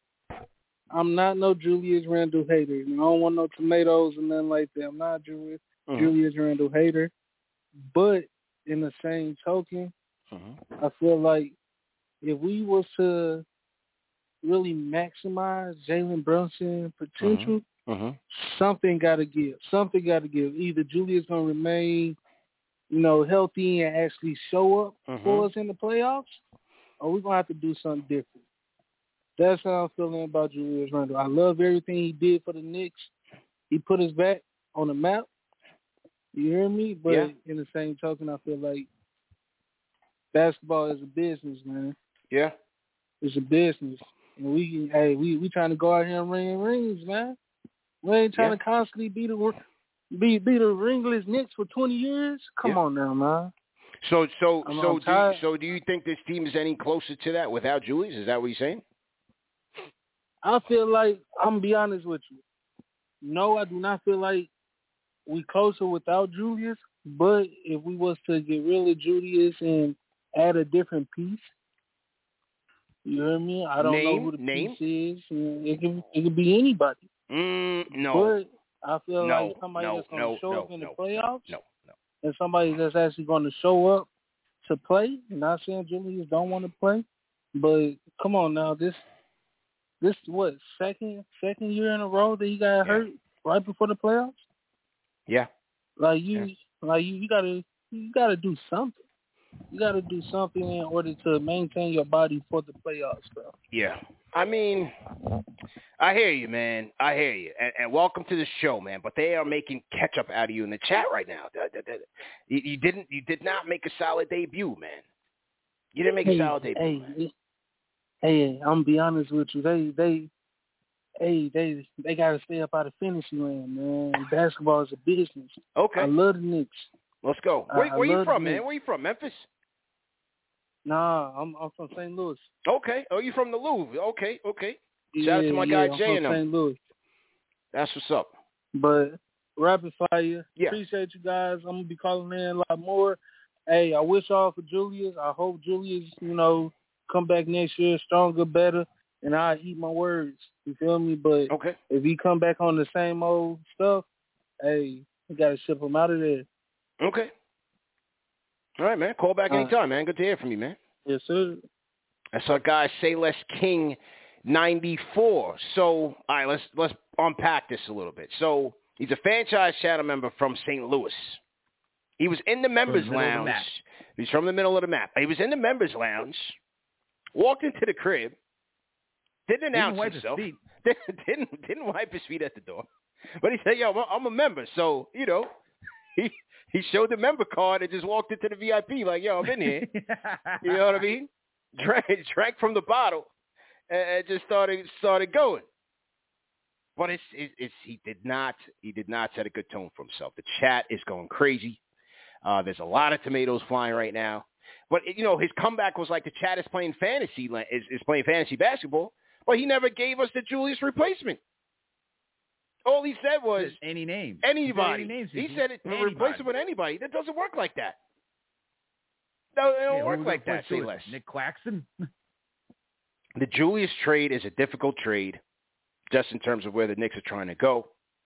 I'm not no Julius Randle hater. I don't want no tomatoes and nothing like that. I'm not Julius Randle hater, but in the same token, I feel like if we was to really maximize Jalen Brunson potential, something got to give. Something got to give. Either Julius going to remain, healthy and actually show up for us in the playoffs, or we're going to have to do something different. That's how I'm feeling about Julius Randle. I love everything he did for the Knicks. He put us back on the map. You hear me? But in the same token, I feel like basketball is a business, man. Yeah. It's a business. And we trying to go out here and ring rings, man. We ain't trying to constantly be the ringless Knicks for 20 years. Come on now, man. So do you think this team is any closer to that without Julius? Is that what you're saying? I feel like, I'm going to be honest with you. No, I do not feel like we closer without Julius, but if we was to get rid of Julius and add a different piece, you hear me? I don't know who the piece is. It could be anybody. No. I feel No, like somebody no, that's going no, to show no, up in the no, playoffs no. and somebody that's actually going to show up to play. Not saying Julius don't want to play, but come on now, this what second year in a row that he got hurt right before the playoffs. Yeah. You gotta do something. You gotta do something in order to maintain your body for the playoffs, bro. Yeah. I mean, I hear you, man. I hear you. And welcome to the show, man. But they are making ketchup out of you in the chat right now. You did not make a solid debut, man. You didn't make a solid debut. Hey, I'm gonna be honest with you. They gotta stay up out of fantasy land, man. Basketball is a business. Okay. I love the Knicks. Let's go. Where you from, man? Where you from? Memphis? Nah, I'm from St. Louis. Okay. Oh, you from the Louvre? Okay. Shout out to my guy Jay and them. St. Louis. That's what's up. But rapid fire. Yeah. Appreciate you guys. I'm gonna be calling in a lot more. Hey, I wish all for Julius. I hope Julius, come back next year stronger, better, and I eat my words. You feel me? But okay, if he come back on the same old stuff, hey, we gotta ship him out of there. Okay. All right, man. Call back anytime, man. Good to hear from you, man. Yes, sir. That's our guy, Say Less King 94. So, all right, let's unpack this a little bit. So, he's a franchise channel member from St. Louis. He was in the members lounge. He's from the middle of the map. He was in the members lounge, walked into the crib, didn't announce himself. Didn't wipe his feet at the door. But he said, yo, I'm a member. So, he showed the member card and just walked into the VIP like, yo, I'm in here. You know what I mean? Drank from the bottle and just started going. But he did not set a good tone for himself. The chat is going crazy. There's a lot of tomatoes flying right now. But his comeback was like the chat is playing fantasy basketball, but he never gave us the Julius replacement. All he said was any name. Anybody. He said it replace it with anybody. That doesn't work like that. No, it don't work like that. Say less. Nick Claxton. The Julius trade is a difficult trade, just in terms of where the Knicks are trying to go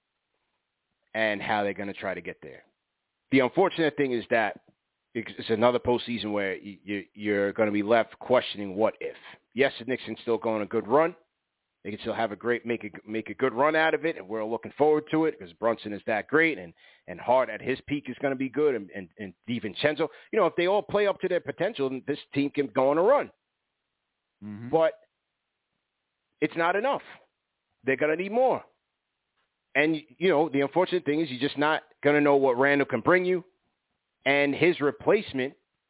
and how they're going to try to get there. The unfortunate thing is that it's another postseason where you're going to be left questioning what if. Yes, the Knicks can still go on a good run. They can still have make a good run out of it, and we're looking forward to it because Brunson is that great, and Hart at his peak is going to be good, and DiVincenzo. If they all play up to their potential, then this team can go on a run. Mm-hmm. But it's not enough. They're going to need more. And, the unfortunate thing is you're just not going to know what Randall can bring you, and his replacement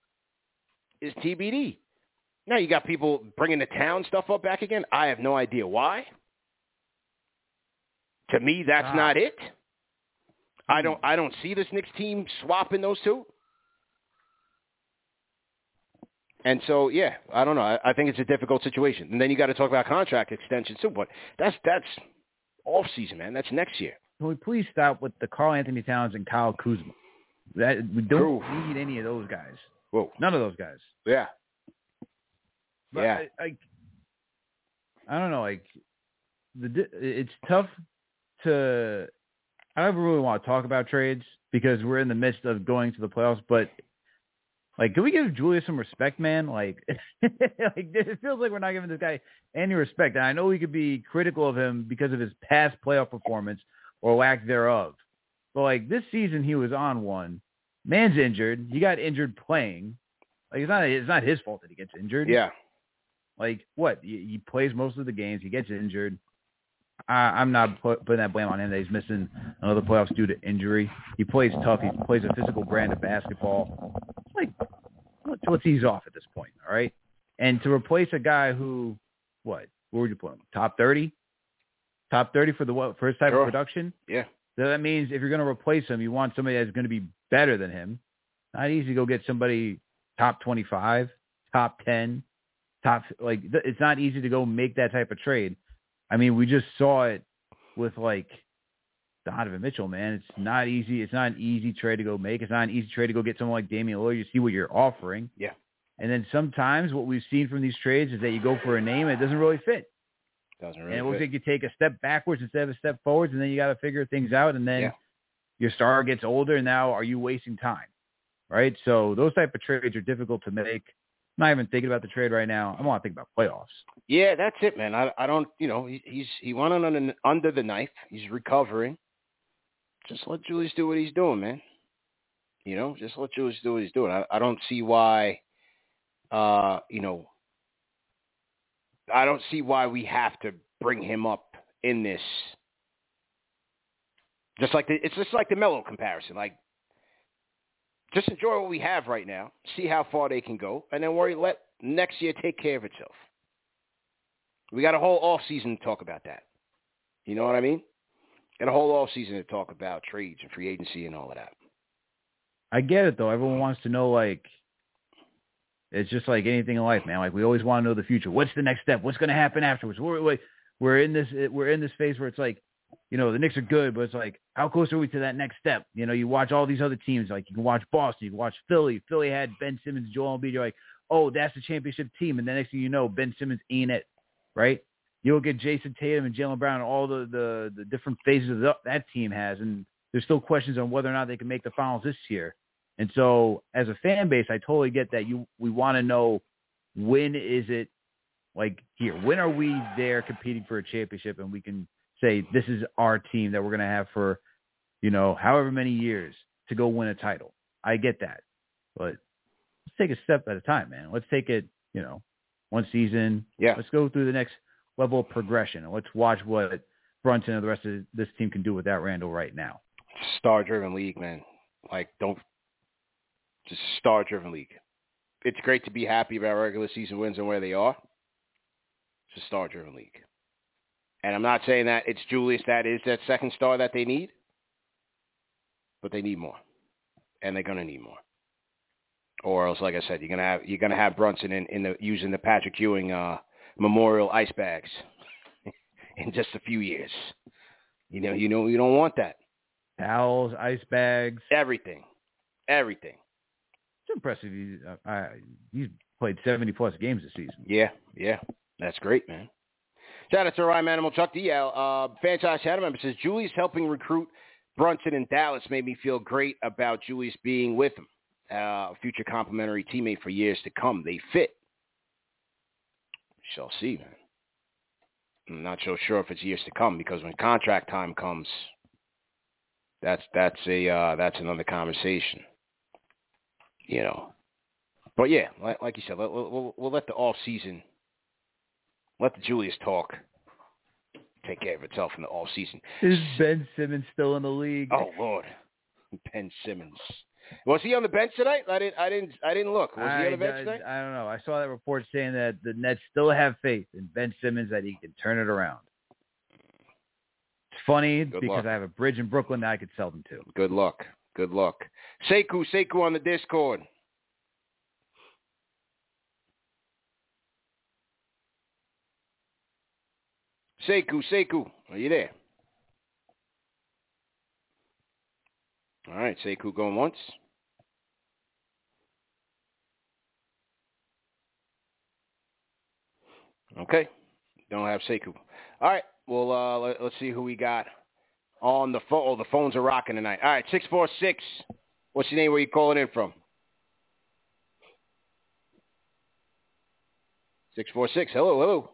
is TBD. Now you got people bringing the town stuff up back again. I have no idea why. To me, that's not it. I don't see this Knicks team swapping those two. And so, yeah, I don't know. I think it's a difficult situation. And then you got to talk about contract extension too. But that's off season, man. That's next year. Can we please stop with the Karl Anthony Towns and Kyle Kuzma? We don't need any of those guys. Whoa. None of those guys. Yeah. But yeah. I don't know. It's tough to. I don't really want to talk about trades because we're in the midst of going to the playoffs. But can we give Julius some respect, man? It feels like we're not giving this guy any respect. And I know we could be critical of him because of his past playoff performance or lack thereof. But this season, he was on one. Man's injured. He got injured playing. It's not his fault that he gets injured. Yeah. What? He plays most of the games. He gets injured. I'm not putting that blame on him that he's missing another playoffs due to injury. He plays tough. He plays a physical brand of basketball. Let's ease off at this point, all right? And to replace a guy who, where would you put him? Top 30? Top 30 for his type of production? Yeah. So that means if you're going to replace him, you want somebody that's going to be better than him. Not easy to go get somebody top 25, top 10. It's not easy to go make that type of trade. I mean, we just saw it with Donovan Mitchell, man. It's not easy. It's not an easy trade to go make. It's not an easy trade to go get someone like Damian Lillard. You see what you're offering. Yeah. And then sometimes what we've seen from these trades is that you go for a name and it doesn't really fit. Doesn't really and it looks fit. like you take a step backwards instead of a step forwards, and then you got to figure things out, and then your star gets older, and now are you wasting time, right? So those type of trades are difficult to make. I'm not even thinking about the trade right now. I want to think about playoffs. Yeah, that's it, man. I don't, he went on under the knife. He's recovering. Just let Julius do what he's doing, man. Just let Julius do what he's doing. I don't see why, I don't see why we have to bring him up in this. It's just like the Melo comparison. Like, just enjoy what we have right now, see how far they can go, and then let next year take care of itself. We got a whole off season to talk about that. You know what I mean? Got a whole off season to talk about trades and free agency and all of that. I get it though. Everyone wants to know, like, it's just like anything in life, man. Like, we always want to know the future. What's the next step? What's going to happen afterwards? We're in this phase where it's like, the Knicks are good, but it's like, how close are we to that next step? You watch all these other teams. Like, you can watch Boston, you can watch Philly. Philly had Ben Simmons, Joel Embiid. You're like, oh, that's the championship team. And the next thing you know, Ben Simmons ain't it, right? You'll get Jason Tatum and Jaylen Brown and all the different phases of that team has, and there's still questions on whether or not they can make the finals this year. And so, as a fan base, I totally get that. We want to know, when is it, like, here? When are we there competing for a championship, and we can say this is our team that we're going to have for, however many years to go win a title. I get that, but let's take a step at a time, man. Let's take it, one season. Yeah. Let's go through the next level of progression, and let's watch what Brunson and the rest of this team can do without Randall right now. Star-driven league, man. Like, just star-driven league. It's great to be happy about regular season wins and where they are. It's a star-driven league. And I'm not saying that it's Julius that is that second star that they need, but they need more, and they're gonna need more. Or else, like I said, you're gonna have Brunson using the Patrick Ewing Memorial ice bags in just a few years. You don't want that. Towels, ice bags, everything. It's impressive. He's played 70+ games this season. Yeah, that's great, man. Shout out to Ryan Manimal Chuck DL. Franchise Shadow member says, Julius helping recruit Brunson in Dallas made me feel great about Julius being with him. Future complimentary teammate for years to come. They fit. We shall see, man. I'm not so sure if it's years to come, because when contract time comes, that's another conversation. But yeah, like you said, we'll let the off season. Let the Julius talk take care of itself in the off season. Is Ben Simmons still in the league? Oh Lord, Ben Simmons. Was he on the bench tonight? I didn't look. Was he on the bench tonight? I don't know. I saw that report saying that the Nets still have faith in Ben Simmons, that he can turn it around. It's funny because I have a bridge in Brooklyn that I could sell them to. Good luck. Sekou on the Discord. Sekou, are you there? All right, Sekou going once. Okay, don't have Sekou. All right, well, let's see who we got on the phone. Oh, the phones are rocking tonight. All right, 646. What's your name? Where you calling in from? 646. Hello.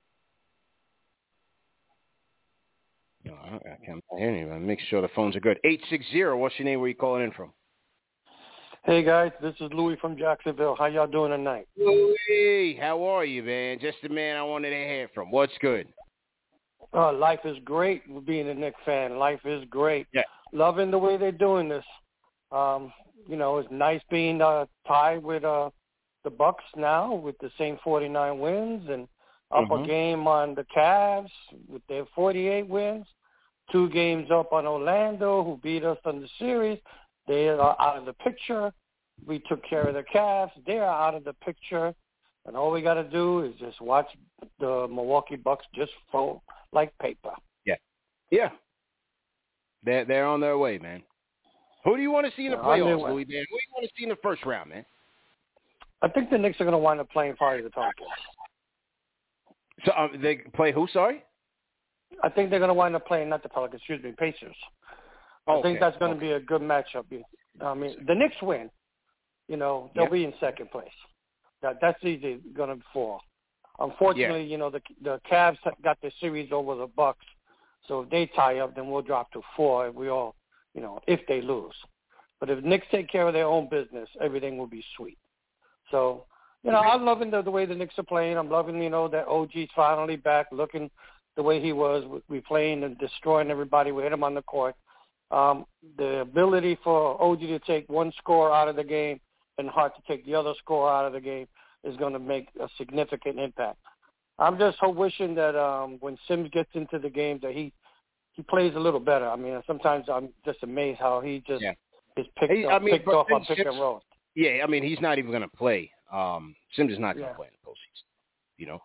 No, I can't hear anyone. Make sure the phones are good. 860. What's your name? Where you calling in from? Hey guys, this is Louis from Jacksonville. How y'all doing tonight? Louis, how are you, man? Just the man I wanted to hear from. What's good? Life is great being a Knicks fan. Life is great. Yeah. Loving the way they're doing this. It's nice being tied with the Bucks now with the same 49 wins, and up a game on the Cavs with their 48 wins. 2 games up on Orlando, who beat us in the series. They are out of the picture. We took care of the Cavs. They are out of the picture. And all we got to do is just watch the Milwaukee Bucks just fold like paper. Yeah. They're on their way, man. Who do you want to see in the playoffs, Louis, man? Who do you want to see in the first round, man? I think the Knicks are going to wind up playing probably the Pelicans. So they play who? Sorry. I think they're going to wind up playing not the Pelicans, Pacers. I think that's going to be a good matchup. I mean, the Knicks win. They'll be in second place. That's easy going to fall. Unfortunately, the Cavs got the series over the Bucks, so if they tie up, then we'll drop to 4. If we all, if they lose. But if Knicks take care of their own business, everything will be sweet. So, I'm loving the way the Knicks are playing. I'm loving, that OG's finally back, looking the way he was. We playing and destroying everybody. We hit him on the court. The ability for OG to take one score out of the game and Hart to take the other score out of the game is going to make a significant impact. I'm just wishing that when Sims gets into the game that he plays a little better. I mean, sometimes I'm just amazed how he just is picked off on pick and roll. Yeah, I mean, he's not even going to play. Sims is not going to play in the postseason,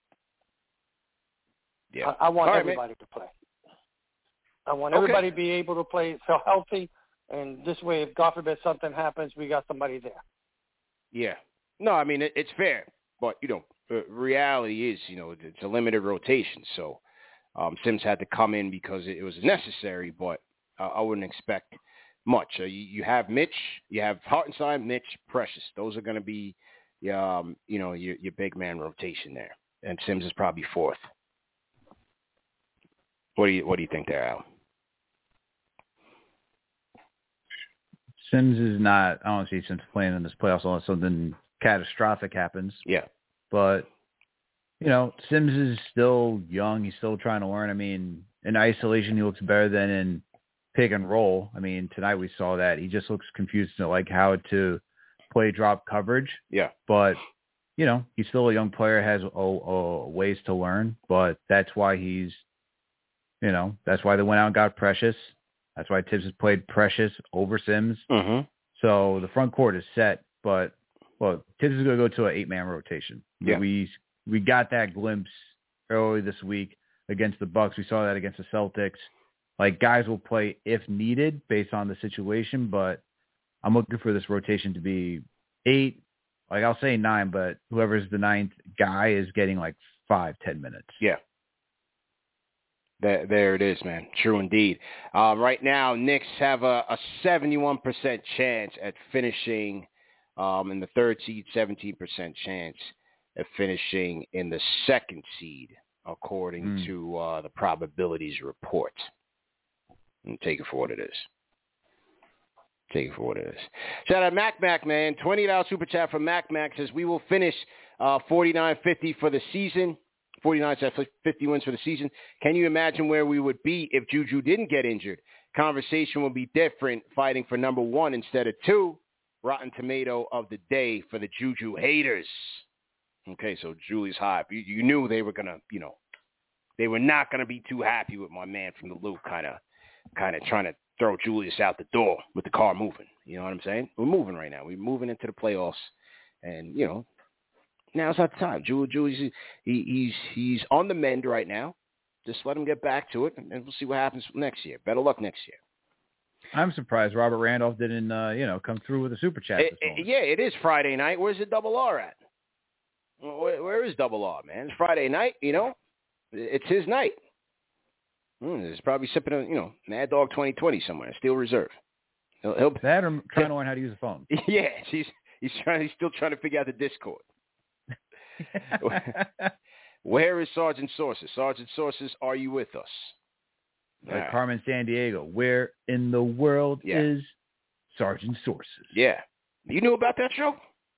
Yeah. I want everybody to play. I want everybody to be able to play, feel healthy, and this way, if God forbid something happens, we got somebody there. Yeah. No, I mean, it's fair. But, the reality is, it's a limited rotation. So Sims had to come in because it was necessary, but I wouldn't expect much. You have Mitch, you have Hartenstein, Mitch, Precious. Those are going to be, your big man rotation there. And Sims is probably fourth. What do you think there, Al? Sims is not. I don't see Sims playing in this playoffs unless something catastrophic happens. Yeah, but Sims is still young. He's still trying to learn. I mean, in isolation, he looks better than in pick and roll. I mean, tonight we saw that he just looks confused to how to play drop coverage. Yeah, but he's still a young player, has ways to learn. But that's why he's. That's why they went out and got Precious. That's why Tibbs has played Precious over Sims. Mm-hmm. So the front court is set, but Tibbs is going to go to an 8-man rotation. Yeah. We got that glimpse early this week against the Bucks. We saw that against the Celtics. Guys will play if needed based on the situation, but I'm looking for this rotation to be 8. I'll say 9, but whoever's the 9th guy is getting 5-10 minutes. Yeah. There it is, man. True indeed. Right now, Knicks have a 71% chance at finishing in the 3rd seed, 17% chance at finishing in the 2nd seed, according to the probabilities report. And take it for what it is. Shout out Mac, man. $20 super chat from Mac says, we will finish 49-50 for the season. 49 at 50 wins for the season. Can you imagine where we would be if Juju didn't get injured? Conversation would be different, fighting for number 1 instead of 2. Rotten Tomato of the day for the Juju haters. Okay, so Julius hype. You knew they were going to, they were not going to be too happy with my man from the Loop kind of trying to throw Julius out the door with the car moving. You know what I'm saying? We're moving right now. We're moving into the playoffs. And, now's not the time. Julius, he's on the mend right now. Just let him get back to it, and we'll see what happens next year. Better luck next year. I'm surprised Robert Randolph didn't, come through with a super chat this morning. Yeah, it is Friday night. Where's the Double R at? Where is Double R, man? It's Friday night, It's his night. He's probably sipping a, Mad Dog 2020 somewhere, Steel Reserve. He'll that or trying to learn how to use a phone. Yeah, he's still trying to figure out the Discord. Where is Sergeant Sources? Sergeant Sources, are you with us? Like Carmen San Diego. Where in the world is Sergeant Sources? Yeah. You knew about that show?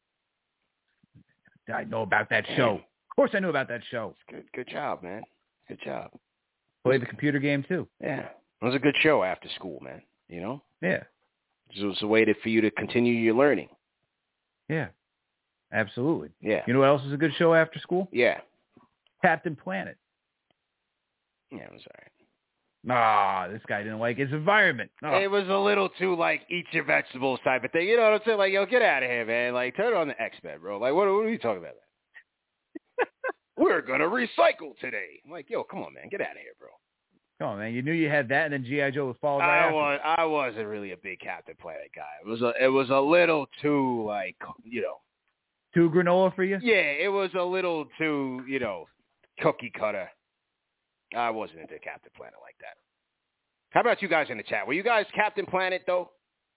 I know about that show. Of course I knew about that show. Good job, man. Good job. Played the computer game, too. Yeah. It was a good show after school, man. Yeah. It was a way for you to continue your learning. Yeah. Absolutely. Yeah. You know what else is a good show after school? Yeah. Captain Planet. Yeah, it was all right. This guy didn't like his environment. It was a little too, eat your vegetables type of thing. You know what I'm saying? Yo, get out of here, man. Turn on the X-Men, bro. What are you talking about? We're going to recycle today. I'm yo, come on, man. Get out of here, bro. Come on, man. You knew you had that, and then G.I. Joe was followed right after. I wasn't really a big Captain Planet guy. It was a little too, Too granola for you? Yeah, it was a little too, Cookie cutter. I wasn't into Captain Planet like that. How about you guys in the chat? Were you guys Captain Planet, though?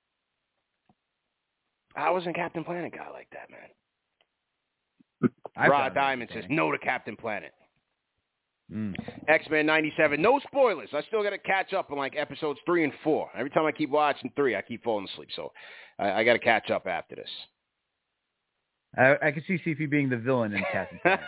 I wasn't a Captain Planet guy like that, man. Rod Diamond says no to Captain Planet. X-Men 97. No spoilers. I still got to catch up on like episodes 3 and 4. Every time I keep watching 3, I keep falling asleep. So I got to catch up after this. I can see CP being the villain in Captain Planet.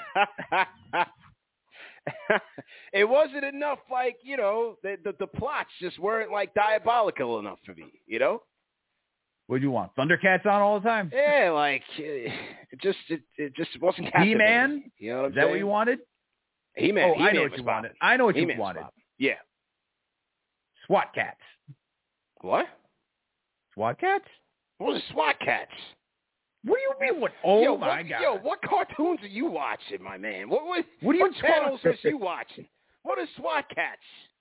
It wasn't enough, like, you know, the plots just weren't like diabolical enough for me, you know? What do you want? Thundercats on all the time? Yeah, like it just wasn't captivating. He-Man? You know what I'm Is that saying? what you wanted? He-Man. Oh, I know what you wanted. I know what you wanted. Yeah. SWAT Cats. What? SWAT Cats? What is SWAT Cats? What do you mean? What? Oh, my God. Yo, what cartoons are you watching, my man? What channels was you watching? What is SWAT Cats?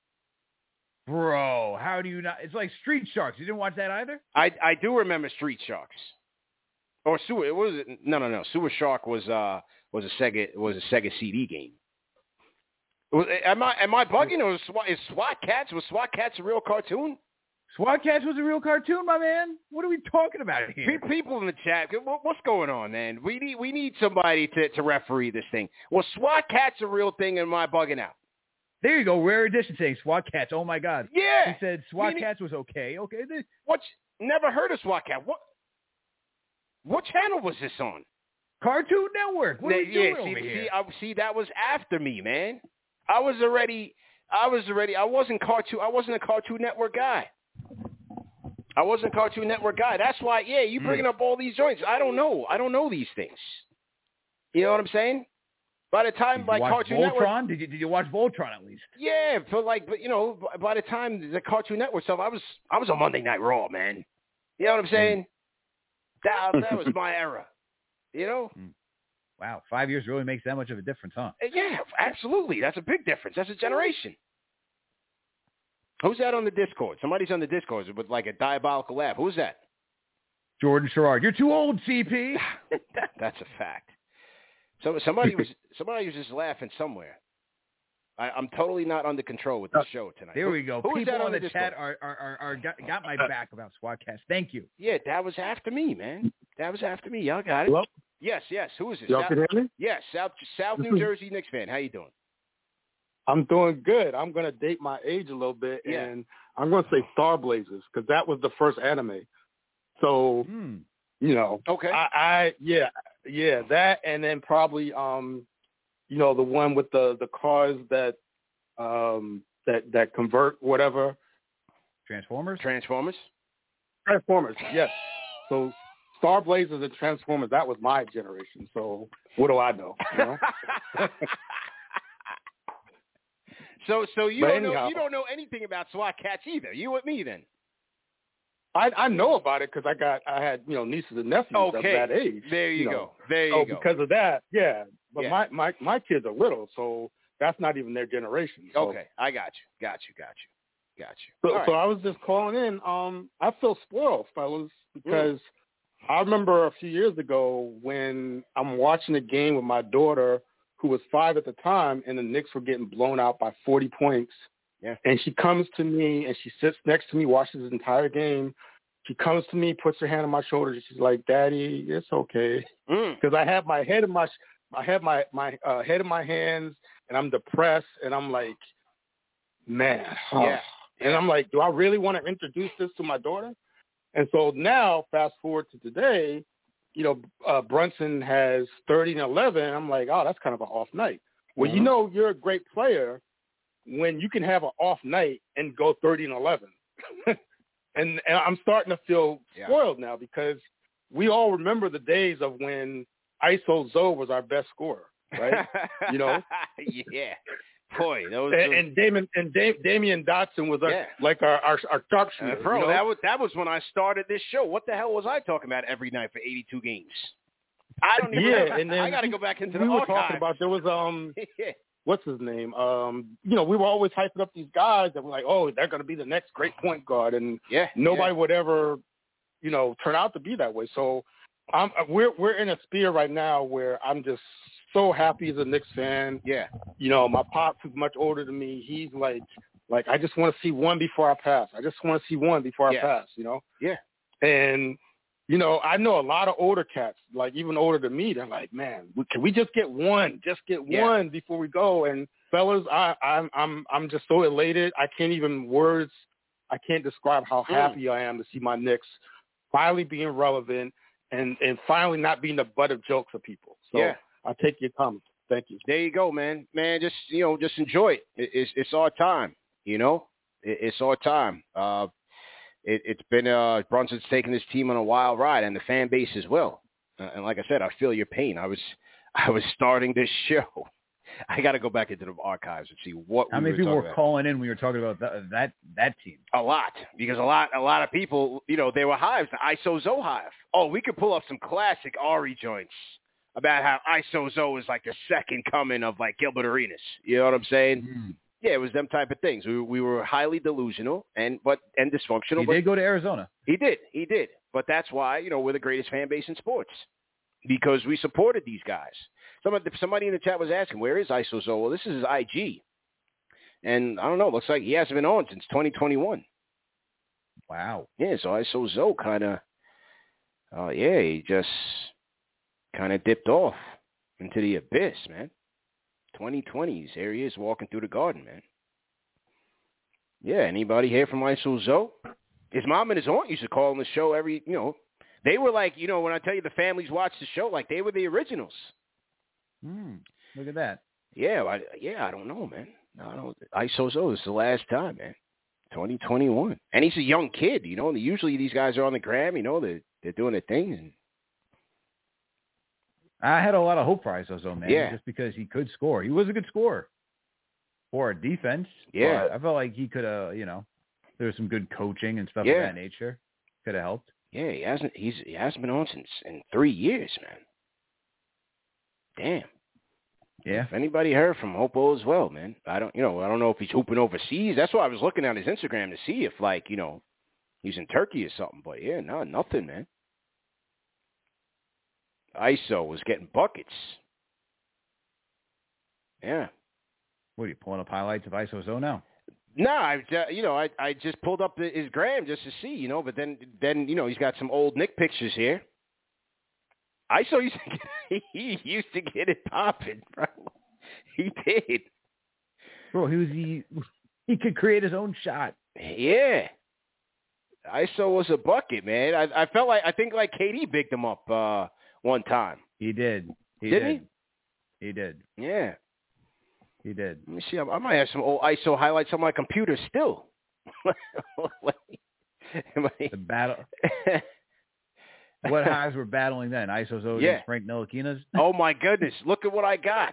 Bro, how do you not? It's like Street Sharks. You didn't watch that either? I do remember Street Sharks. Or Sewer. It was no. Sewer Shark was a Sega CD game. Am I bugging? Or is SWAT Cats? Was SWAT Cats a real cartoon? SWAT Cats was a real cartoon, my man. What are we talking about here? People in the chat, what's going on, man? We need somebody to referee this thing. Was SWAT Cats a real thing? Am I bugging out? There you go. Rare Edition saying SWAT Cats. Oh, my God. Yeah. He said SWAT Cats was okay. Okay. Never heard of SWAT Cat. What channel was this on? Cartoon Network. What are you doing over here? See, that was after me, man. I wasn't a Cartoon Network guy. That's why, you bringing up all these joints. I don't know these things. You know what I'm saying? By the time, like, Cartoon Voltron? Network, did you watch Voltron at least? Yeah, but you know, by the time the Cartoon Network stuff, I was on Monday Night Raw, man. You know what I'm saying? That was my era. You know? Wow, 5 years really makes that much of a difference, huh? Yeah, absolutely. That's a big difference. That's a generation. Who's that on the Discord? Somebody's on the Discord with like a diabolical laugh. Who's that? Jordan Sherrard. You're too old, CP. That's a fact. So somebody was just laughing somewhere. I'm totally not under control with this show tonight. There we go. Who People on the chat got my back about SWAT Cats. Thank you. Yeah, that was after me, man. That was after me. Y'all got it. Hello? Yes. Who is this? Y'all can hear me? Yes, South New Jersey Knicks fan. How you doing? I'm doing good. I'm going to date my age a little bit, and I'm going to say Star Blazers because that was the first anime. So, you know, okay, yeah, that, and then probably, you know, the one with the cars that convert whatever. Transformers, yes. So Star Blazers and Transformers, that was my generation. So what do I know? You know? So you don't know anything about SWAT Cats either. You with me then? I know about it because I had nieces and nephews of that age. There you go. There you go. Because of that, yeah. But my kids are little, so that's not even their generation. So. Okay, I got you. So I was just calling in. I feel spoiled, fellas, because I remember a few years ago when I'm watching a game with my daughter, who was 5 at the time, and the Knicks were getting blown out by 40 points. Yeah. And she comes to me, and she sits next to me, watches the entire game. She comes to me, puts her hand on my shoulder, and she's like, "Daddy, it's okay," because I have my head in my head in my hands, and I'm depressed, and I'm like, man, and I'm like, do I really want to introduce this to my daughter? And so now, fast forward to today, Brunson has 30 and 11. I'm like, oh, that's kind of an off night. Well, you're a great player when you can have an off night and go 30 and 11. and I'm starting to feel spoiled now because we all remember the days of when ISO Zoe was our best scorer, right? Yeah. Boy, and Damian Dotson was like our sharpshooter. Bro, that was when I started this show. What the hell was I talking about every night for 82 games? I don't even know. And then I got to go back into the archive. We were talking about there was what's his name? We were always hyping up these guys that were like, oh, they're going to be the next great point guard, and nobody would ever, turn out to be that way. So we're in a sphere right now where I'm just so happy as a Knicks fan. Yeah. You know, my pops is much older than me. He's like I just want to see one before I pass. I just want to see one before I pass, you know? Yeah. And, you know, I know a lot of older cats, like even older than me. They're like, man, can we just get one? Just get one before we go. And fellas, I'm just so elated. I can't describe how happy I am to see my Knicks finally being relevant and finally not being the butt of jokes of people. So I take your comments. Thank you. There you go, man. Man, just, you know, just enjoy it. It's our time, you know? It's our time. It's been Brunson's taken his team on a wild ride, and the fan base as well. And like I said, I feel your pain. I was starting this show. I got to go back into the archives and see what. How many people were calling in when you were talking about that team? A lot, because a lot of people, you know, they were hives. The ISO Zoe hive. Oh, we could pull up some classic Ari joints about how ISO Zoe is like the second coming of like Gilbert Arenas. You know what I'm saying? Mm. Yeah, it was them type of things. We were highly delusional and dysfunctional. He did go to Arizona. He did. But that's why, you know, we're the greatest fan base in sports, because we supported these guys. Somebody in the chat was asking, where is ISO Zoe? Well, this is his IG. And I don't know, looks like he hasn't been on since 2021. Wow. Yeah, so ISO Zoe kind of, he just kind of dipped off into the abyss, man. 2020s, here he is walking through the garden, man. Yeah, anybody here from ISO Zoe? His mom and his aunt used to call on the show every, you know, they were like, you know, when I tell you the families watched the show, like they were the originals. Look at that. Yeah, I don't know, man. ISO Zoe is the last time, man. 2021. And he's a young kid, you know, and usually these guys are on the gram, you know, they're doing their thing. And I had a lot of hope for ISO Zoe, man, yeah, just because he could score. He was a good scorer for a defense. Yeah. I felt like he could have, you know, there was some good coaching and stuff of that nature. Could have helped. Yeah, he hasn't been on since in 3 years, man. Damn. Yeah. If anybody heard from Hopo as well, man. I don't know if he's hooping overseas. That's why I was looking at his Instagram to see if, like, you know, he's in Turkey or something. But yeah, no, nothing, man. ISO was getting buckets. Yeah. What, are you pulling up highlights of ISO Zoe now? No, I just pulled up his gram just to see, you know, but then you know, he's got some old Nick pictures here. ISO he used to get it popping, bro. He did. Bro, he could create his own shot. Yeah. ISO was a bucket, man. I think KD bigged him up one time. He did. Did he? He did. Yeah. He did. Let me see. I might have some old ISO highlights on my computer still. The battle. What highs were battling then? ISO Zoe and Frank Ntilikina's? Oh, my goodness. Look at what I got.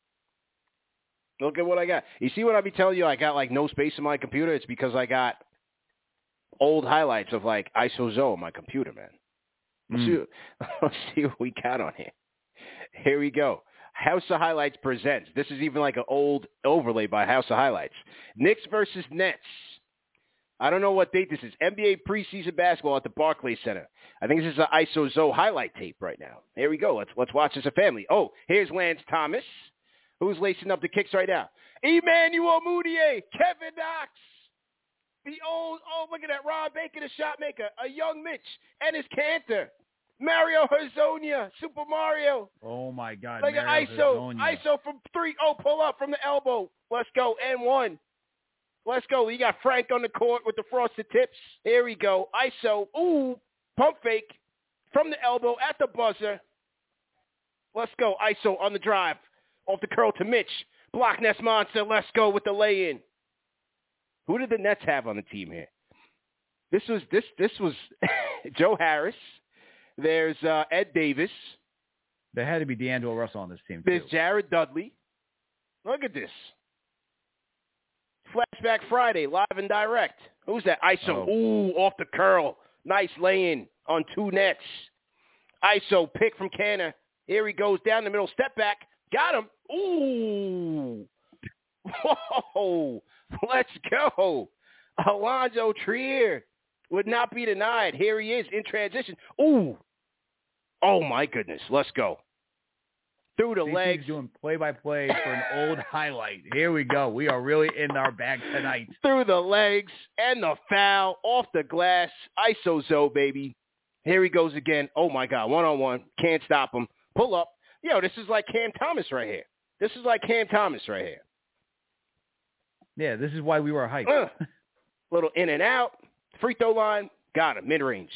You see what I be telling you? I got, like, no space in my computer? It's because I got old highlights of, like, ISO Zoe on my computer, man. Let's see what we got on here. Here we go. House of Highlights presents. This is even like an old overlay by House of Highlights. Knicks versus Nets. I don't know what date this is. NBA preseason basketball at the Barclays Center. I think this is an ISO Zoe highlight tape right now. Here we go. Let's watch as a family. Oh, here's Lance Thomas, who's lacing up the kicks right now. Emmanuel Mudiay, Kevin Knox, the old, look at that, Ron Bacon, the shot maker, a young Mitch, and his Cantor. Mario Hezonja, Super Mario. Oh, my God. Like an ISO from 3. Oh, pull up from the elbow. Let's go. And 1. Let's go. You got Frank on the court with the frosted tips. Here we go. ISO. Ooh, pump fake from the elbow at the buzzer. Let's go. ISO on the drive. Off the curl to Mitch. Block Ness Monster. Let's go with the lay-in. Who did the Nets have on the team here? This was Joe Harris. There's Ed Davis. There had to be D'Angelo Russell on this team, too. There's Jared Dudley. Look at this. Flashback Friday, live and direct. Who's that? ISO. Oh. Ooh, off the curl. Nice lay-in on 2 Nets. ISO, pick from Canner. Here he goes down the middle. Step back. Got him. Ooh. Whoa. Let's go. Alonzo Trier would not be denied. Here he is in transition. Ooh. Oh, my goodness. Let's go. through the CP's legs. Doing play-by-play for an old highlight. Here we go. We are really in our bag tonight. Through the legs and the foul off the glass. ISO Zoe, baby. Here he goes again. Oh, my God. One-on-one. Can't stop him. Pull up. Yo, this is like Cam Thomas right here. Yeah, this is why we were hyped. Little in and out. Free throw line. Got him. Mid-range.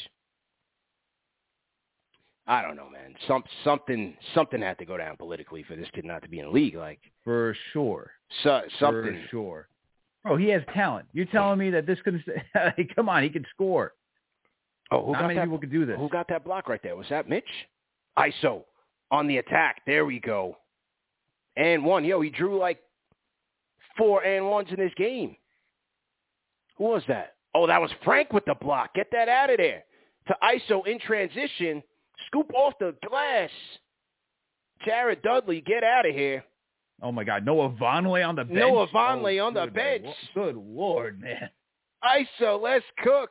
I don't know, man. Something had to go down politically for this kid not to be in the league. Like, for sure. Something. For sure. Bro, he has talent. You're telling me that this could – come on, he can score. Oh, not many people could do this. Who got that block right there? Was that Mitch? ISO on the attack. There we go. And one. Yo, he drew like 4 and ones in this game. Who was that? Oh, that was Frank with the block. Get that out of there. To ISO in transition. Scoop off the glass. Jared Dudley, get out of here. Oh, my God. Noah Vonleh on the bench. On the bench. Good Lord, man. ISO, let's cook.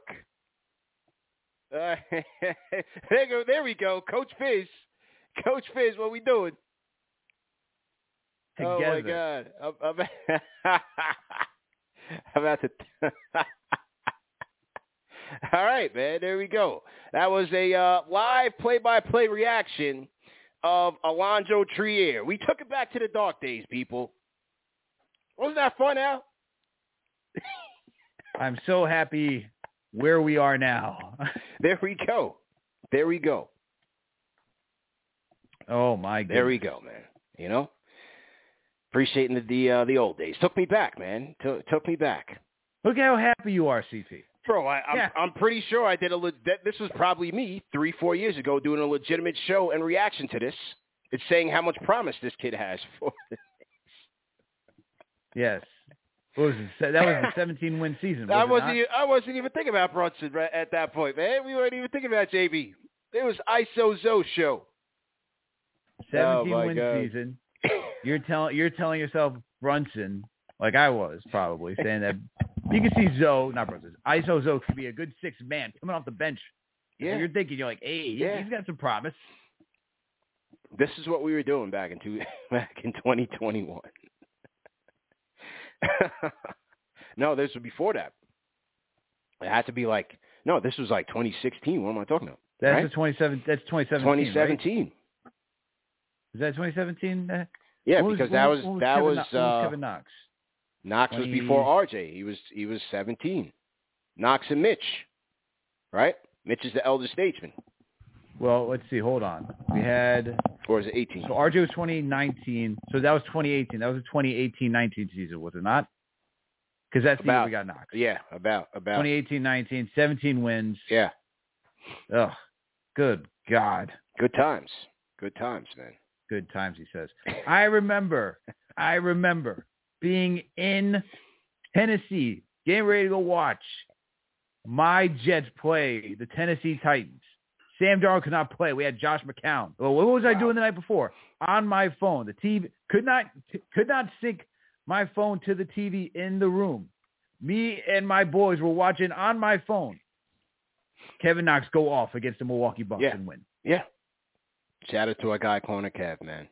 There we go. Coach Fizz, what we doing? Together. Oh, my God. I'm about to... All right, man. There we go. That was a live play-by-play reaction of Alonzo Trier. We took it back to the dark days, people. Wasn't that fun, Al? I'm so happy where we are now. There we go. Oh, my goodness. There we go, man. You know? Appreciating the old days. Took me back, man. Took me back. Look how happy you are, CP. Bro, I'm pretty sure I did this was probably me 3-4 years ago doing a legitimate show and reaction to this. It's saying how much promise this kid has for this. Yes. What was it? That was the 17-win season. I wasn't even thinking about Brunson at that point, man. We weren't even thinking about JB. It was ISO Zoe show. 17-win season. You're telling yourself Brunson, like I was probably, saying that you can see ISO Zoe could be a good 6th man coming off the bench. Yeah. So you're thinking, you're like, hey, he's got some promise. This is what we were doing back in 2021. No, this was before that. It had to be this was like 2016. What am I talking about? That's 2017. That's 2017. 2017. Right? Is that 2017? Yeah, because that was Kevin Knox. Knox was before RJ. He was 17. Knox and Mitch, right? Mitch is the elder statesman. Well, let's see. Hold on. We had... Or is it 18? So RJ was 2019. So that was 2018. That was a 2018-19 season, was it not? Because that's the year we got Knox. Yeah, about. 2018-19, 17 wins. Yeah. Ugh. Good God. Good times. Good times, man. Good times, he says. I remember being in Tennessee, getting ready to go watch my Jets play the Tennessee Titans. Sam Darnold could not play. We had Josh McCown. Well, what was I doing the night before? On my phone. The TV could not sync my phone to the TV in the room. Me and my boys were watching on my phone Kevin Knox go off against the Milwaukee Bucks and win. Yeah. Shout out to our guy, Corner Kev, man.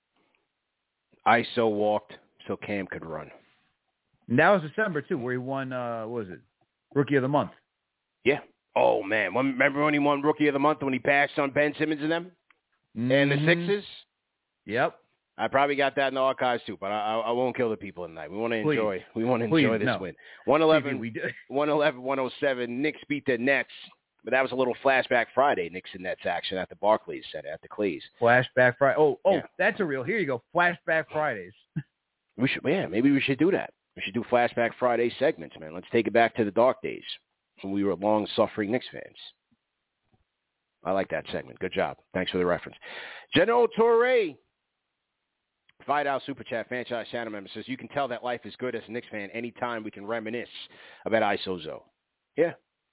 ISO walked so Cam could run. And that was December, too, where he won, what was it, Rookie of the Month. Yeah. Oh, man. Remember when he won Rookie of the Month when he passed on Ben Simmons and them? Mm-hmm. And the Sixers? Yep. I probably got that in the archives, too, but I won't kill the people tonight. We want to enjoy this win. 111-107. Knicks beat the Nets. But that was a little Flashback Friday, Knicks and Nets action at the Barclays Center, at the Clays. Flashback Friday. Oh, yeah. That's a real. Here you go. Flashback Fridays. Maybe we should do that. We should do Flashback Friday segments, man. Let's take it back to the dark days when we were long-suffering Knicks fans. I like that segment. Good job. Thanks for the reference. General Torre, $5 Super Chat franchise channel member, says, you can tell that life is good as a Knicks fan anytime we can reminisce about ISO Zoe. Yeah.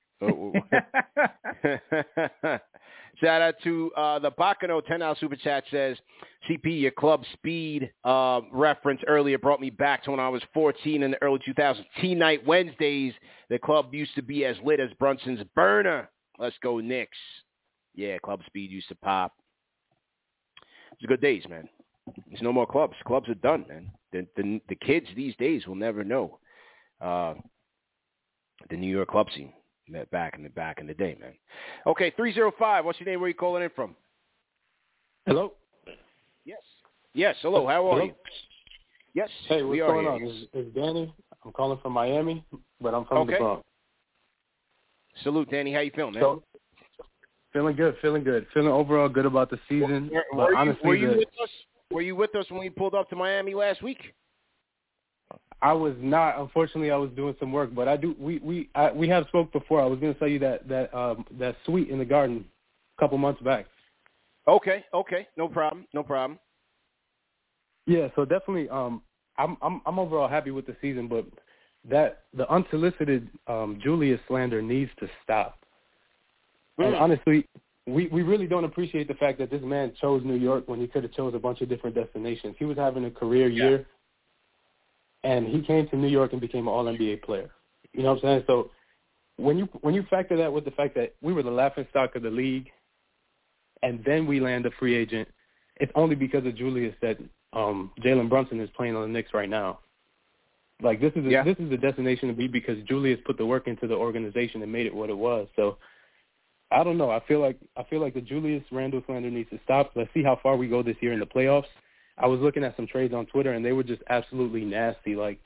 Shout out to the Bacano $10 Super Chat says, CP, your Club Speed reference earlier brought me back to when I was 14 in the early 2000s. T-Night Wednesdays, the club used to be as lit as Brunson's Burner. Let's go Knicks. Yeah, Club Speed used to pop. It was good days, man. There's no more clubs. Clubs are done, man. The kids these days will never know the New York club scene back in the day, man. Okay, 305. What's your name? Where are you calling in from? Hello. Yes. Hello. How are you? Yes. Hey, what's going on? This is Danny. I'm calling from Miami, but I'm from the Bronx. Salute, Danny. How you feeling, man? So, feeling good. Feeling overall good about the season. Were you with us when we pulled up to Miami last week? I was not. Unfortunately, I was doing some work, but I do. We have spoke before. I was going to tell you that suite in the garden a couple months back. Okay. No problem. Yeah, so definitely, I'm overall happy with the season, but the unsolicited Julius slander needs to stop. And honestly, we really don't appreciate the fact that this man chose New York when he could have chose a bunch of different destinations. He was having a career year, and he came to New York and became an All-NBA player. You know what I'm saying? So when you factor that with the fact that we were the laughingstock of the league, and then we land a free agent, it's only because of Julius that Jalen Brunson is playing on the Knicks right now. Like this is the destination to be because Julius put the work into the organization and made it what it was. So I don't know. I feel like the Julius Randle slander needs to stop. Let's see how far we go this year in the playoffs. I was looking at some trades on Twitter and they were just absolutely nasty. Like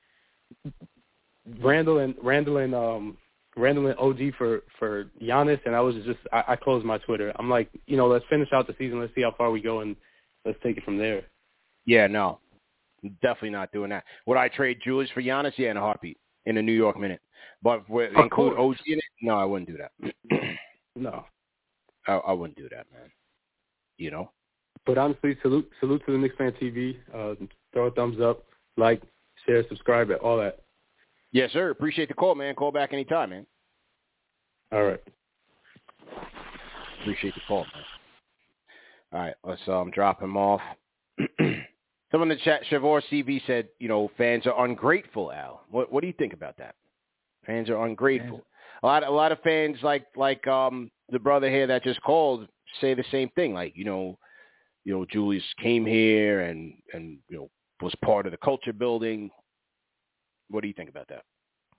Randle and OG for Giannis, and I closed my Twitter. I'm like, let's finish out the season. Let's see how far we go and let's take it from there. Yeah, no, definitely not doing that. Would I trade Julius for Giannis? Yeah, in a heartbeat, in a New York minute. But include OG in it? No, I wouldn't do that. No. I wouldn't do that, man. But honestly, salute to the Knicks Fan TV. Throw a thumbs up, like, share, subscribe, all that. Yes, sir. Appreciate the call, man. Call back anytime, man. All right. Appreciate the call, man. All right, let's drop him off. Someone in the chat, Shavor CV said, fans are ungrateful, Al. What do you think about that? Fans are ungrateful. A lot of fans like the brother here that just called say the same thing. Like, Julius came here and was part of the culture building. What do you think about that?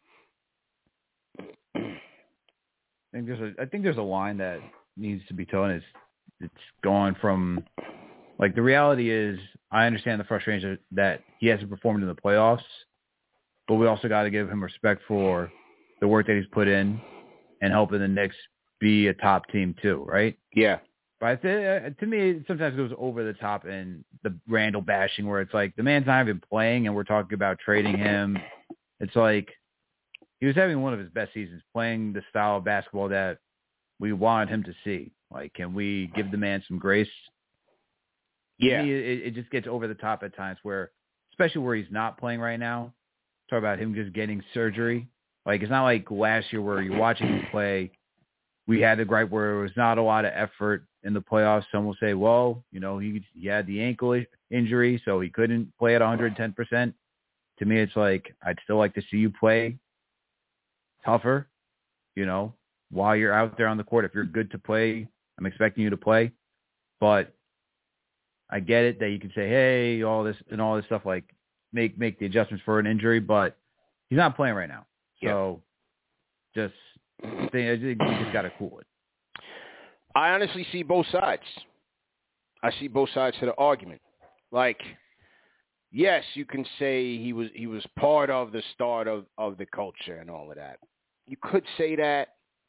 I think there's a line that needs to be told. It's going from, like, the reality is, I understand the frustration that he hasn't performed in the playoffs, but we also got to give him respect for the work that he's put in and helping the Knicks be a top team too, right? Yeah. But to me, it sometimes goes over the top in the Randle bashing where it's like the man's not even playing and we're talking about trading him. It's like he was having one of his best seasons playing the style of basketball that we wanted him to see. Like, can we give the man some grace? Yeah. To me, it just gets over the top at times where, especially where he's not playing right now, talk about him just getting surgery. Like, it's not like last year where you're watching him play. We had the gripe where there was not a lot of effort in the playoffs. Some will say, well, he had the ankle injury, so he couldn't play at 110%. To me, it's like, I'd still like to see you play tougher, while you're out there on the court. If you're good to play, I'm expecting you to play. But I get it that you can say, hey, all this stuff, like make the adjustments for an injury, but he's not playing right now. So I think we just got to cool it. I honestly see both sides. I see both sides to the argument. Like, yes, you can say he was part of the start of the culture and all of that. You could say that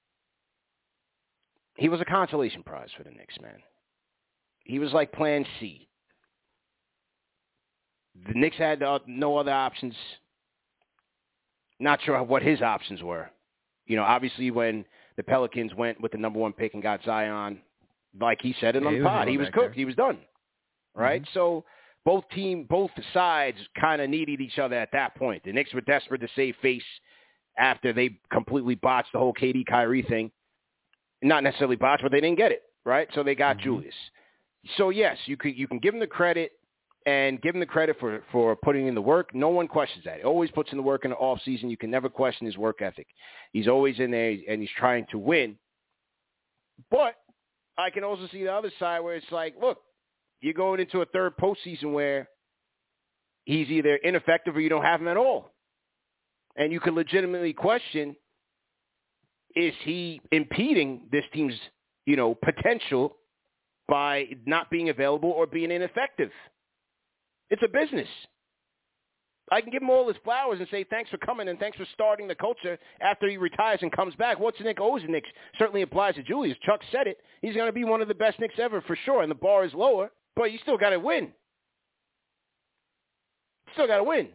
he was a consolation prize for the Knicks, man. He was like Plan C. The Knicks had no other options. Not sure what his options were. Obviously when the Pelicans went with the number 1 pick and got Zion, like he said it on the pod, he was cooked. He was done. Right? Mm-hmm. So both sides kind of needed each other at that point. The Knicks were desperate to save face after they completely botched the whole KD Kyrie thing. Not necessarily botched, but they didn't get it. Right? So they got Julius. So yes, you can give him the credit and give him the credit for putting in the work. No one questions that. He always puts in the work in the off season. You can never question his work ethic. He's always in there and he's trying to win. But I can also see the other side where it's like, look, you're going into a third postseason where he's either ineffective or you don't have him at all. And you can legitimately question, is he impeding this team's, potential by not being available or being ineffective? It's a business. I can give him all his flowers and say thanks for coming and thanks for starting the culture after he retires and comes back. What's Nick owes Nick certainly applies to Julius. Chuck said it. He's going to be one of the best Knicks ever for sure, and the bar is lower, but you still got to win. Still got to win.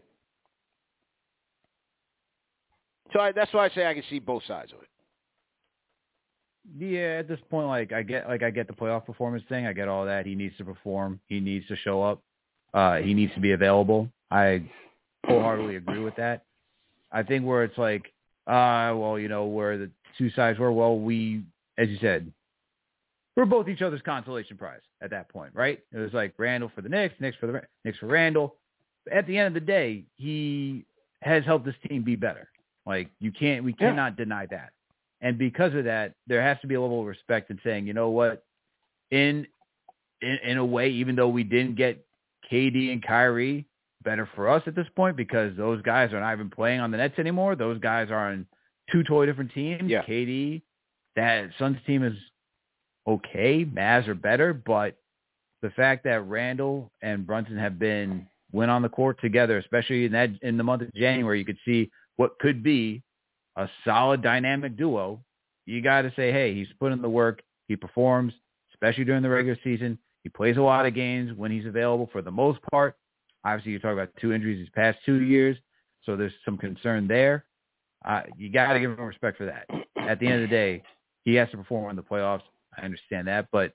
So that's why I say I can see both sides of it. Yeah, at this point, I get the playoff performance thing. I get all that. He needs to perform. He needs to show up. He needs to be available. I wholeheartedly agree with that. I think where it's like, where the two sides were, we, as you said, we're both each other's consolation prize at that point, right? It was like Randall for the Knicks for Randall. At the end of the day, he has helped this team be better. Like we cannot deny that. And because of that, there has to be a level of respect in saying, you know what, in a way, even though we didn't get KD and Kyrie, better for us at this point because those guys are not even playing on the Nets anymore. Those guys are on two totally different teams. Yeah. KD, that Suns team is okay. Mavs are better, but the fact that Randall and Brunson went on the court together, especially in the month of January, you could see what could be a solid dynamic duo. You got to say, hey, he's put in the work. He performs, especially during the regular season. He plays a lot of games when he's available for the most part. Obviously, you're talking about 2 injuries these past 2 years, so there's some concern there. You got to give him respect for that. At the end of the day, he has to perform in the playoffs. I understand that, but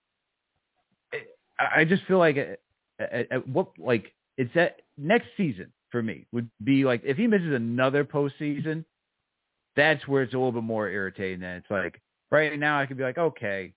I just feel like it's that next season for me would be like if he misses another postseason, that's where it's a little bit more irritating. Than it's like right now I could be like, okay,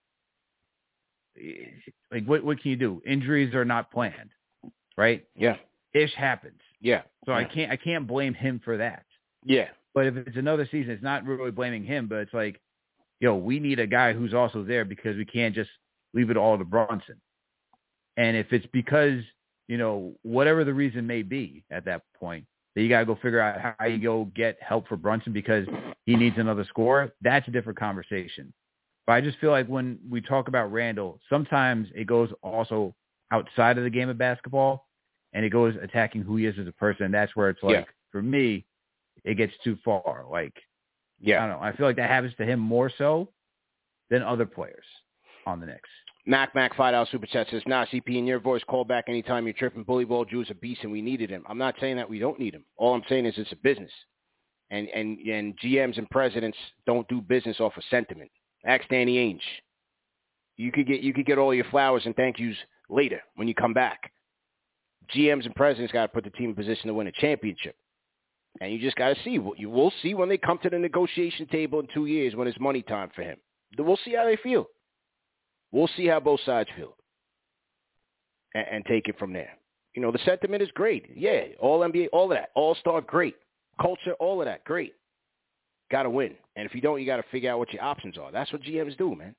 like what can you do? Injuries are not planned, right? Yeah, ish happens. Yeah, so I can't blame him for that. Yeah, but if it's another season, it's not really blaming him, but it's like, we need a guy who's also there because we can't just leave it all to Brunson. And if it's because whatever the reason may be at that point, that you got to go figure out how you go get help for Brunson because he needs another scorer, that's a different conversation. But I just feel like when we talk about Randall, sometimes it goes also outside of the game of basketball, and it goes attacking who he is as a person. That's where it's like, for me, it gets too far. Like, I don't know. I feel like that happens to him more so than other players on the Knicks. Mac $5 super chat says, nah, CP, in your voice, call back anytime you're tripping. Bully Ball Drew's a beast and we needed him. I'm not saying that we don't need him. All I'm saying is it's a business. And GMs and presidents don't do business off of sentiment. Ask Danny Ainge. You could get all your flowers and thank yous later when you come back. GMs and presidents got to put the team in position to win a championship. And you just got to see. You will see when they come to the negotiation table in 2 years when it's money time for him. We'll see how they feel. We'll see how both sides feel and take it from there. The sentiment is great. Yeah, all NBA, all of that. All-star, great. Culture, all of that, great. Got to win. And if you don't, you got to figure out what your options are. That's what GMs do, man.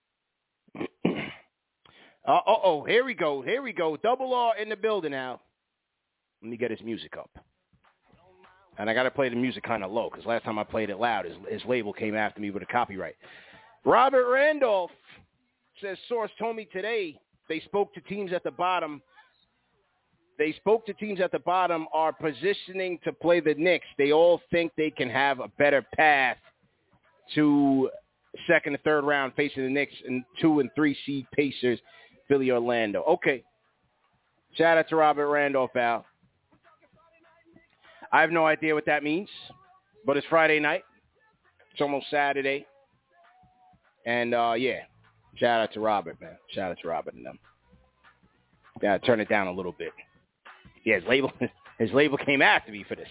Here we go. Double R in the building now. Let me get his music up. And I got to play the music kind of low because last time I played it loud, his label came after me with a copyright. Robert Randolph says, source told me today they spoke to teams at the bottom. They spoke to teams at the bottom are positioning to play the Knicks. They all think they can have a better path to second and third round facing the Knicks and 2 and 3 seed Pacers, Philly, Orlando. Okay. Shout out to Robert Randolph, Al. I have no idea what that means, but it's Friday night. It's almost Saturday. And, shout out to Robert, man. Shout out to Robert and them. Got to turn it down a little bit. Yeah, his label came after me for this.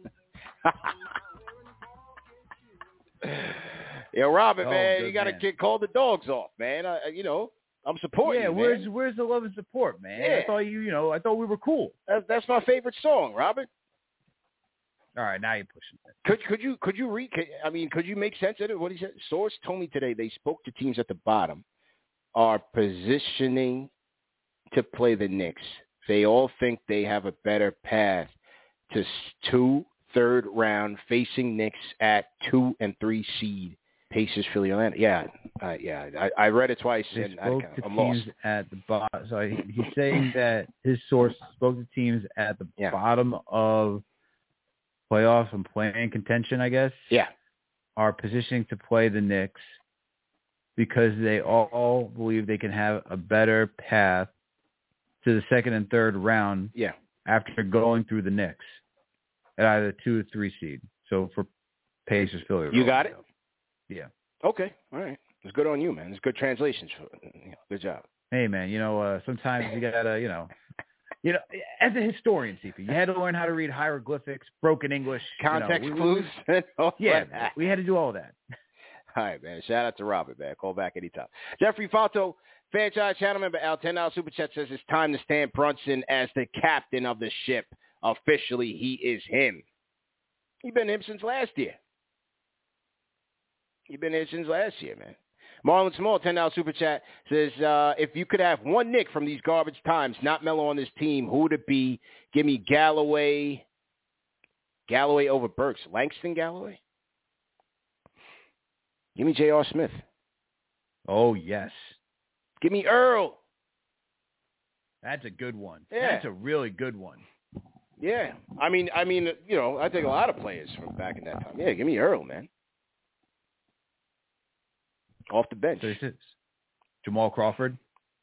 Yo, Robert, man, you got to call the dogs off, man. I'm supporting you, man. Where's the love and support, man? Yeah. I thought we were cool. That's my favorite song, Robert. All right, now you're pushing it. Could you make sense of it? What he said? Source told me today they spoke to teams at the bottom are positioning to play the Knicks, they all think they have a better path to 2 third round facing Knicks at 2 and 3 seed. Pacers, Philly, Atlanta. Yeah. I read it twice. They and spoke to I'm teams lost. at the bottom. So he's saying that his source spoke to teams at the bottom of playoffs and playing contention, I guess. Yeah. Are positioning to play the Knicks because they all believe they can have a better path to the second and third round. Yeah. After going through the Knicks at either 2 or 3 seed. So for Pacers, Philly. You got it? Yeah. Okay. All right. It's good on you, man. It's good translations. Good job. Hey, man, sometimes you got to, as a historian, CP, you had to learn how to read hieroglyphics, broken English. Context clues. Yeah, we had to do all that. All right, man. Shout out to Robert, man. Call back anytime. Jeffrey Falto, franchise channel member, Al, $10 Super Chat says it's time to stamp Brunson as the captain of the ship. Officially, he is him. He's been him since last year. You've been here since last year, man. Marlon Small, $10 Super Chat, says, if you could have one Knick from these garbage times, not Melo on this team, who would it be? Give me Galloway. Galloway over Burks. Langston Galloway? Give me J.R. Smith. Oh, yes. Give me Earl. That's a good one. Yeah. That's a really good one. Yeah. I mean, I take a lot of players from back in that time. Yeah, give me Earl, man. Off the bench. 36. Jamal Crawford?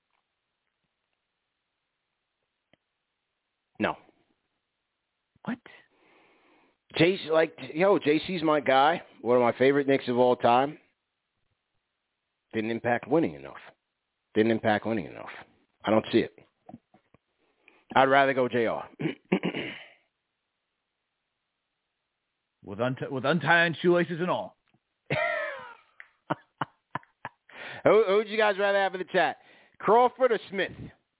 No. What? JC's my guy. One of my favorite Knicks of all time. Didn't impact winning enough. I don't see it. I'd rather go JR. With untying shoelaces and all. Who would you guys rather have in the chat? Crawford or Smith?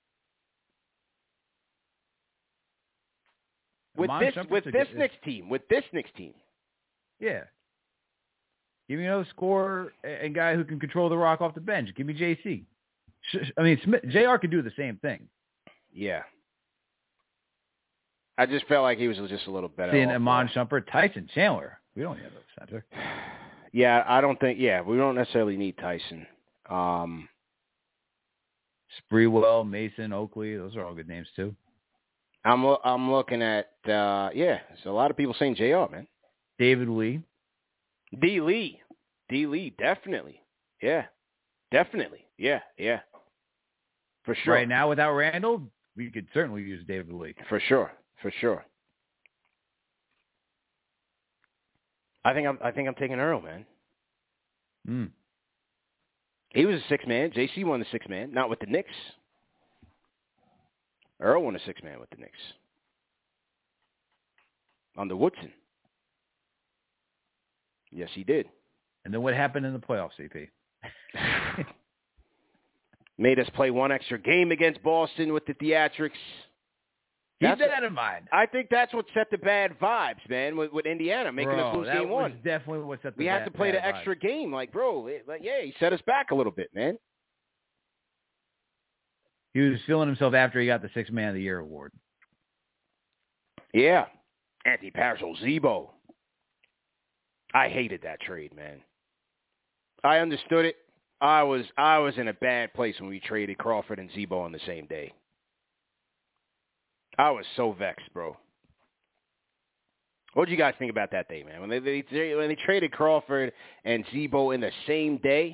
With this Knicks team. Yeah. Give me another scorer and guy who can control the rock off the bench. Give me JC. Smith, JR could do the same thing. Yeah. I just felt like he was just a little better. Seeing Iman Shumpert, Tyson Chandler. We don't need a center. Yeah, I don't think. Yeah, we don't necessarily need Tyson. Sprewell, Mason, Oakley, those are all good names too. I'm looking at so a lot of people saying JR, man. David Lee. D. Lee, definitely. Yeah. Definitely. Yeah. For sure. Right now without Randall, we could certainly use David Lee. For sure. I think I'm taking Earl, man. He was a 6-man. JC won the 6-man, not with the Knicks. Earl won a 6-man with the Knicks. Under Woodson. Yes, he did. And then what happened in the playoffs, CP? Made us play one extra game against Boston with the theatrics. Keep that in mind. I think that's what set the bad vibes, man, with Indiana, making us lose game one. That was definitely what set the We had to play the extra game. He set us back a little bit, man. He was feeling himself after he got the 6-Man of the Year award. Yeah. Anthony Parashall, Zebo. I hated that trade, man. I understood it. I was in a bad place when we traded Crawford and Zebo on the same day. I was so vexed, bro. What did you guys think about that day, man? When they traded Crawford and Zebo in the same day?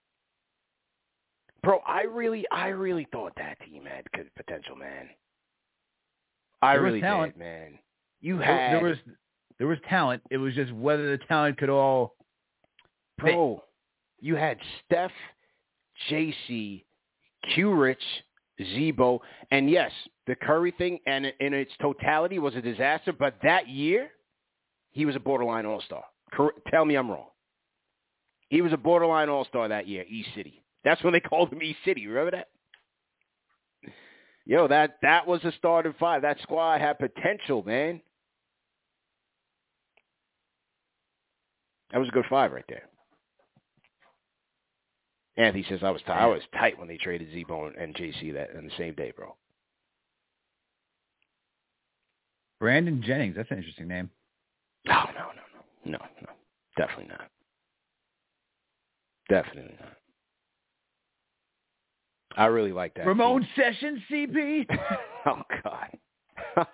Bro, I really thought that team had good potential, man. I really did, man. There was talent. It was just whether the talent could all fit. Bro, you had Steph, JC, Q-Rich, Zebo, and yes, the Curry thing and in its totality was a disaster, but that year, he was a borderline all-star. Tell me I'm wrong. He was a borderline all-star that year, East City. That's when they called him East City. Remember that? Yo, that was a starting five. That squad had potential, man. That was a good five right there. Anthony says I was tight when they traded Z-Bone and JC that in the same day, bro. Brandon Jennings. That's an interesting name. No. Definitely not. Definitely not. I really like that. Ramon Sessions, CP. Oh, God.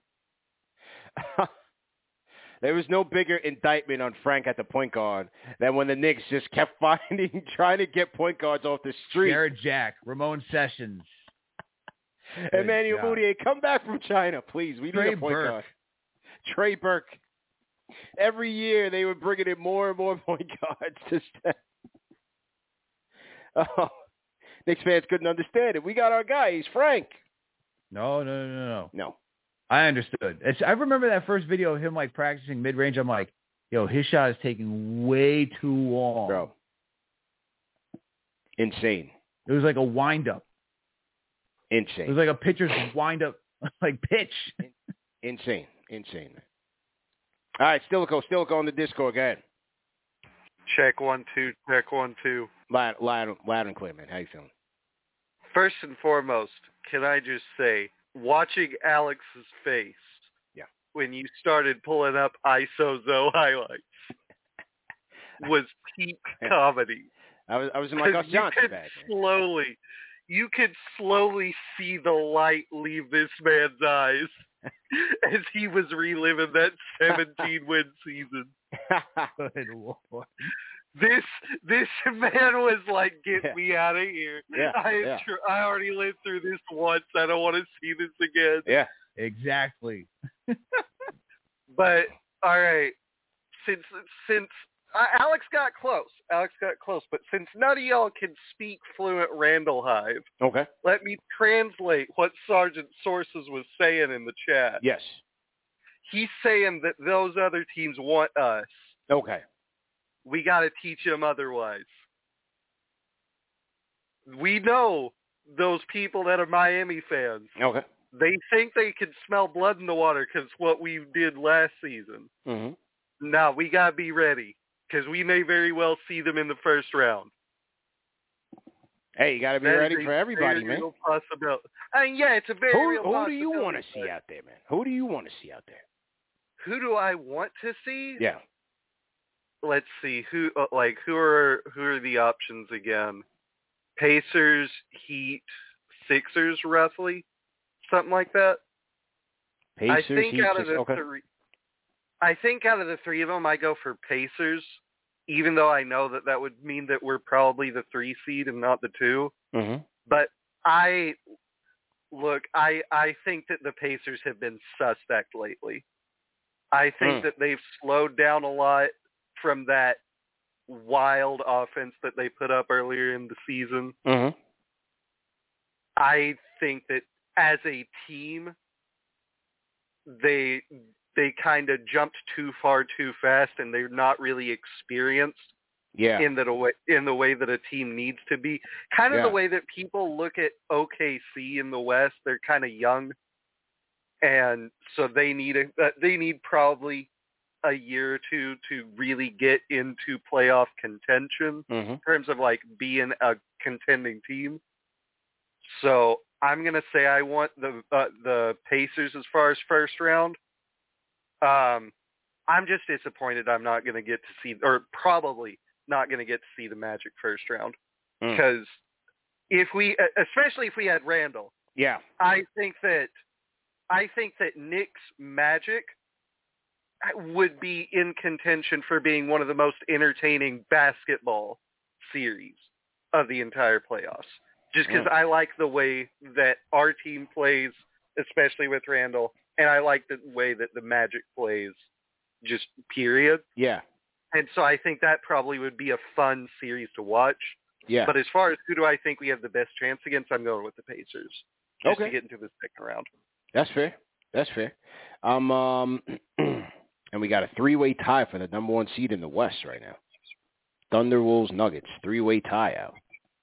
There was no bigger indictment on Frank at the point guard than when the Knicks just kept trying to get point guards off the street. Jared Jack, Ramon Sessions. Emmanuel Mudiay, come back from China, please. We need a point guard. Trey Burke. Every year they were bringing in more and more point guards to step. Oh, Knicks fans couldn't understand it. We got our guy. He's Frank. No. I understood. I remember that first video of him like practicing mid-range. I'm like, yo, his shot is taking way too long. Bro. Insane. It was like a wind-up. Insane. It was like a pitcher's wind-up, like pitch. Insane. All right, Stilico on the Discord. Go ahead. Check 1 2. Check 1 2. Loud and clear, man. How you feeling? First and foremost, can I just say, watching Alex's face when you started pulling up ISO highlights was peak comedy. I was in my Gus Johnson bag. You could slowly see the light leave this man's eyes as he was reliving that 17-win season. Good Lord. This man was like, get me out of here. I already lived through this once. I don't want to see this again. Yeah, exactly. But, all right, since Alex got close, but since none of y'all can speak fluent Randall Hive, okay, let me translate what Sergeant Sources was saying in the chat. Yes. He's saying that those other teams want us. Okay. We got to teach them otherwise. We know those people that are Miami fans. Okay. They think they can smell blood in the water because what we did last season. Mm-hmm. Now, we got to be ready because we may very well see them in the first round. Hey, you got to be ready for everybody, man. Possibility. It's a very real possibility. Who do you want to see out there, man? Who do you want to see out there? Who do I want to see? Yeah. Let's see who are the options again? Pacers, Heat, Sixers, roughly, something like that. Pacers, Heat, Sixers. I think out of the three of them, I go for Pacers, even though I know that would mean that we're probably the 3 seed and not the 2. Mm-hmm. But I think that the Pacers have been suspect lately. I think that they've slowed down a lot from that wild offense that they put up earlier in the season. Mm-hmm. I think that as a team, they kind of jumped too far too fast, and they're not really experienced. Yeah. In the way that a team needs to be. Kind of the way that people look at OKC in the West. They're kind of young, and so they need probably a year or two to really get into playoff contention in terms of like being a contending team. So I'm gonna say I want the Pacers as far as first round. I'm just disappointed I'm not gonna get to see, or probably not gonna get to see the Magic first round, because especially if we had Randall, I think that Knicks Magic would be in contention for being one of the most entertaining basketball series of the entire playoffs. Just because I like the way that our team plays, especially with Randall, and I like the way that the Magic plays, just period. Yeah. And so I think that probably would be a fun series to watch. Yeah. But as far as who do I think we have the best chance against, I'm going with the Pacers. Just to get into the second round. That's fair. And we got a 3-way tie for the number 1 seed in the West right now. Thunder, Wolves, Nuggets, 3-way tie out.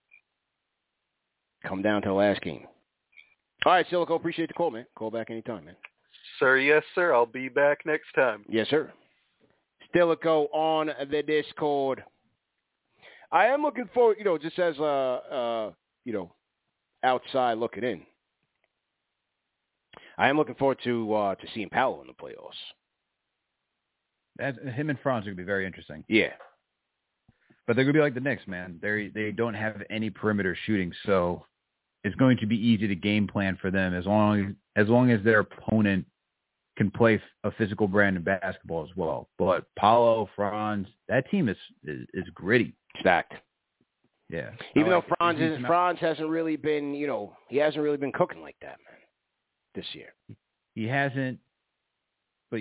Come down to the last game. All right, Silico, appreciate the call, man. Call back anytime, man. Sir, yes, sir. I'll be back next time. Yes, sir. Stilico on the Discord. I am looking forward, just as outside looking in. I am looking forward to seeing Paolo in the playoffs. Him and Franz are going to be very interesting. Yeah. But they're going to be like the Knicks, man. They don't have any perimeter shooting, so it's going to be easy to game plan for them as long as their opponent can play a physical brand of basketball as well. But Paolo, Franz, that team is gritty. Stacked. Yeah. Even though Franz hasn't really been, he hasn't really been cooking like that, man, this year. He hasn't, but,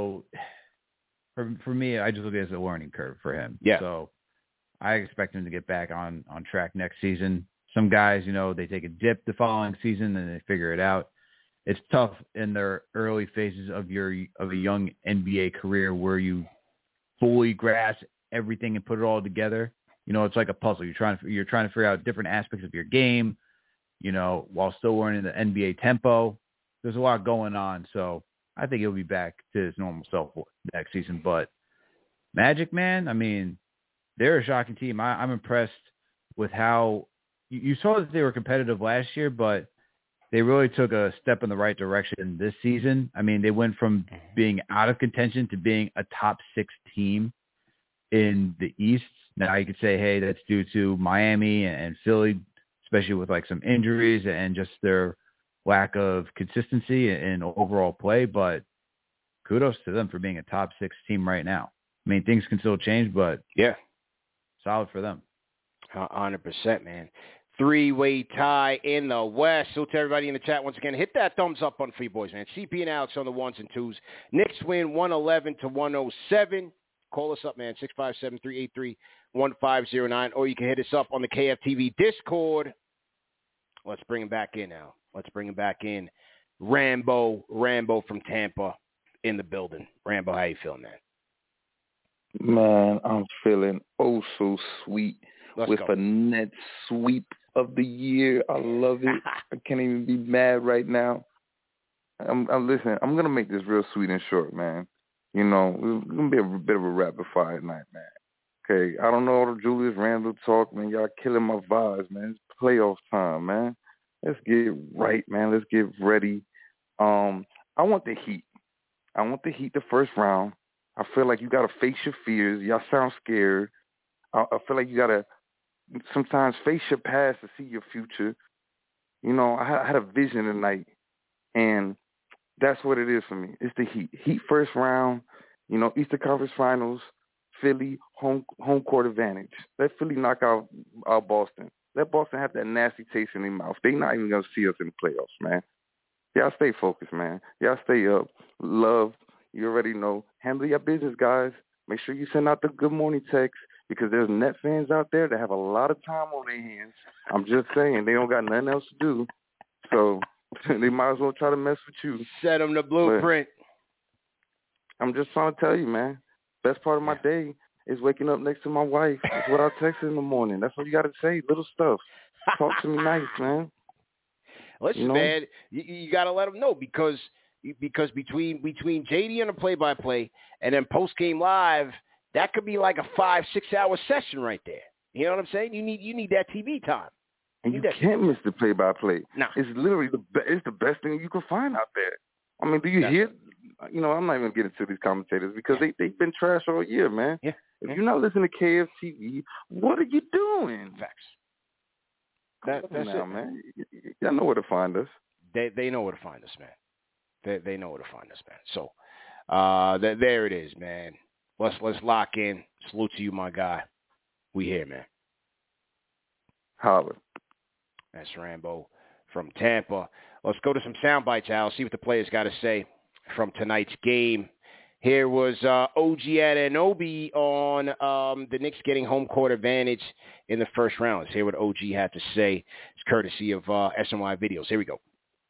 for me, I just look at it as a learning curve for him. Yeah. So I expect him to get back on track next season. Some guys, they take a dip the following season and they figure it out. It's tough in their early phases of a young NBA career where you fully grasp everything and put it all together. It's like a puzzle. You're trying to figure out different aspects of your game, while still learning the NBA tempo. There's a lot going on, so I think he'll be back to his normal self next season. But Magic, man, I mean, they're a shocking team. I'm impressed with how you saw that they were competitive last year, but they really took a step in the right direction this season. I mean, they went from being out of contention to being a top 6 team in the East. Now you could say, hey, that's due to Miami and Philly, especially with like some injuries and just their lack of consistency in overall play. But kudos to them for being a top 6 team right now. I mean, things can still change, but yeah, solid for them. 100%, man. 3-way tie in the West. So to everybody in the chat, once again, hit that thumbs up button for you boys, man. CP and Alex on the 1s and 2s. Knicks win 111-107. Call us up, man, 657-383-1509, or you can hit us up on the KFTV Discord. Let's bring him back in now. Let's bring him back in. Rambo from Tampa in the building. Rambo, how you feeling, man? Man, I'm feeling oh so sweet. Let's with go. a net sweep of the year. I love it. I can't even be mad right now. Listen, I'm gonna make this real sweet and short, man. It's gonna be a bit of a rapid fire night, man. Okay, I don't know all the Julius Randle talk, man. Y'all killing my vibes, man. It's playoff time, man. Let's get right, man. Let's get ready. I want the Heat. I want the Heat the first round. I feel like you gotta face your fears. Y'all sound scared. I feel like you gotta sometimes face your past to see your future. I had a vision tonight, and that's what it is for me. It's the Heat. Heat first round, Eastern Conference Finals, Philly, home court advantage. Let Philly knock out Boston. Let Boston have that nasty taste in their mouth. They're not even going to see us in the playoffs, man. Y'all stay focused, man. Y'all stay up. Love, you already know. Handle your business, guys. Make sure you send out the good morning text, because there's Net fans out there that have a lot of time on their hands. I'm just saying, they don't got nothing else to do. So they might as well try to mess with you. Set them the blueprint. But I'm just trying to tell you, man, best part of my day is waking up next to my wife. That's what I text her in the morning. That's what you got to say, little stuff. Talk to me nice, man. Listen, man, you got to let them know, because between JD and the play-by-play and then post-game live, that could be like a 5-6 hour session right there. You know what I'm saying? You need that TV time. And you can't miss the play-by-play. No. It's literally it's the best thing you can find out there. I mean, do you hear? I'm not even getting to these commentators because they've been trash all year, man. Yeah. If you're not listening to KFTV, what are you doing? Facts. That's it, man. Y'all know where to find us. They know where to find us, man. They know where to find us, man. So there it is, man. Let's lock in. Salute to you, my guy. We here, man. Holler. That's Rambo from Tampa. Let's go to some sound bites, Al. See what the players got to say from tonight's game. Here was OG Anunoby on the Knicks getting home court advantage in the first round. Let's hear what OG had to say. It's courtesy of SNY Videos. Here we go.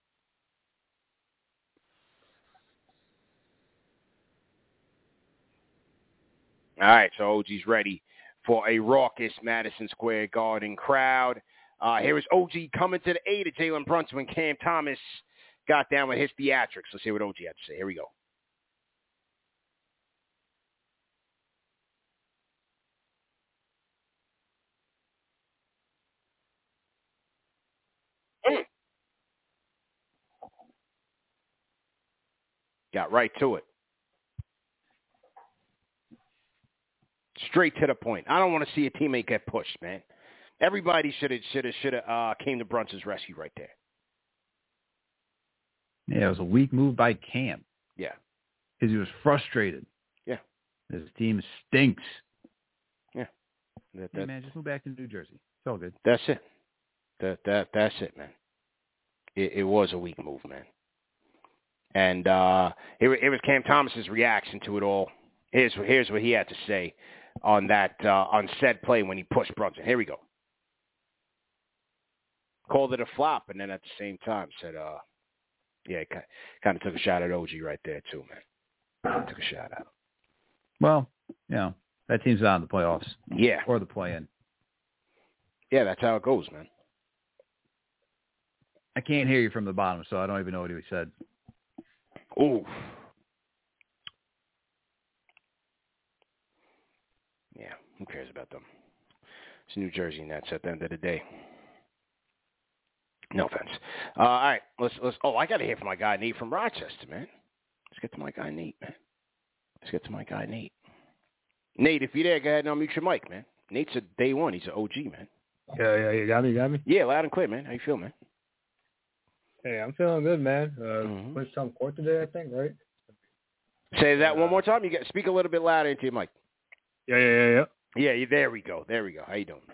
All right, so OG's ready for a raucous Madison Square Garden crowd. Here is OG coming to the aid of Jalen Brunson when Cam Thomas got down with his theatrics. Let's hear what OG had to say. Here we go. Got right to it. Straight to the point. I don't want to see a teammate get pushed, man. Everybody should have came to Brunson's rescue right there. Yeah, it was a weak move by Cam. Yeah. Because he was frustrated. Yeah. His team stinks. Yeah. Hey, man, just move back to New Jersey. It's all good. That's it. That's it, man. It was a weak move, man. And it was Cam Thomas's reaction to it all. Here's what he had to say on that on said play when he pushed Brunson. Here we go. Called it a flop, and then at the same time said, yeah, kind of took a shot at OG right there too, man. Took a shot at him. Well, that team's out in the playoffs. Yeah. Or the play-in. Yeah, that's how it goes, man. I can't hear you from the bottom, so I don't even know what he said. Ooh. Yeah, who cares about them? It's New Jersey Nets at the end of the day. No offense. All right, let's. Oh, I got to hear from my guy Nate from Rochester, man. Let's get to my guy Nate, man. Nate, if you're there, go ahead and unmute your mic, man. Nate's a day one. He's an OG, man. Yeah, you got me. Yeah, loud and clear, man. How you feel, man? Hey, I'm feeling good, man. Played some court today, I think, right? Say that one more time. You got speak a little bit louder into your mic. Yeah. Yeah, there we go. How you doing?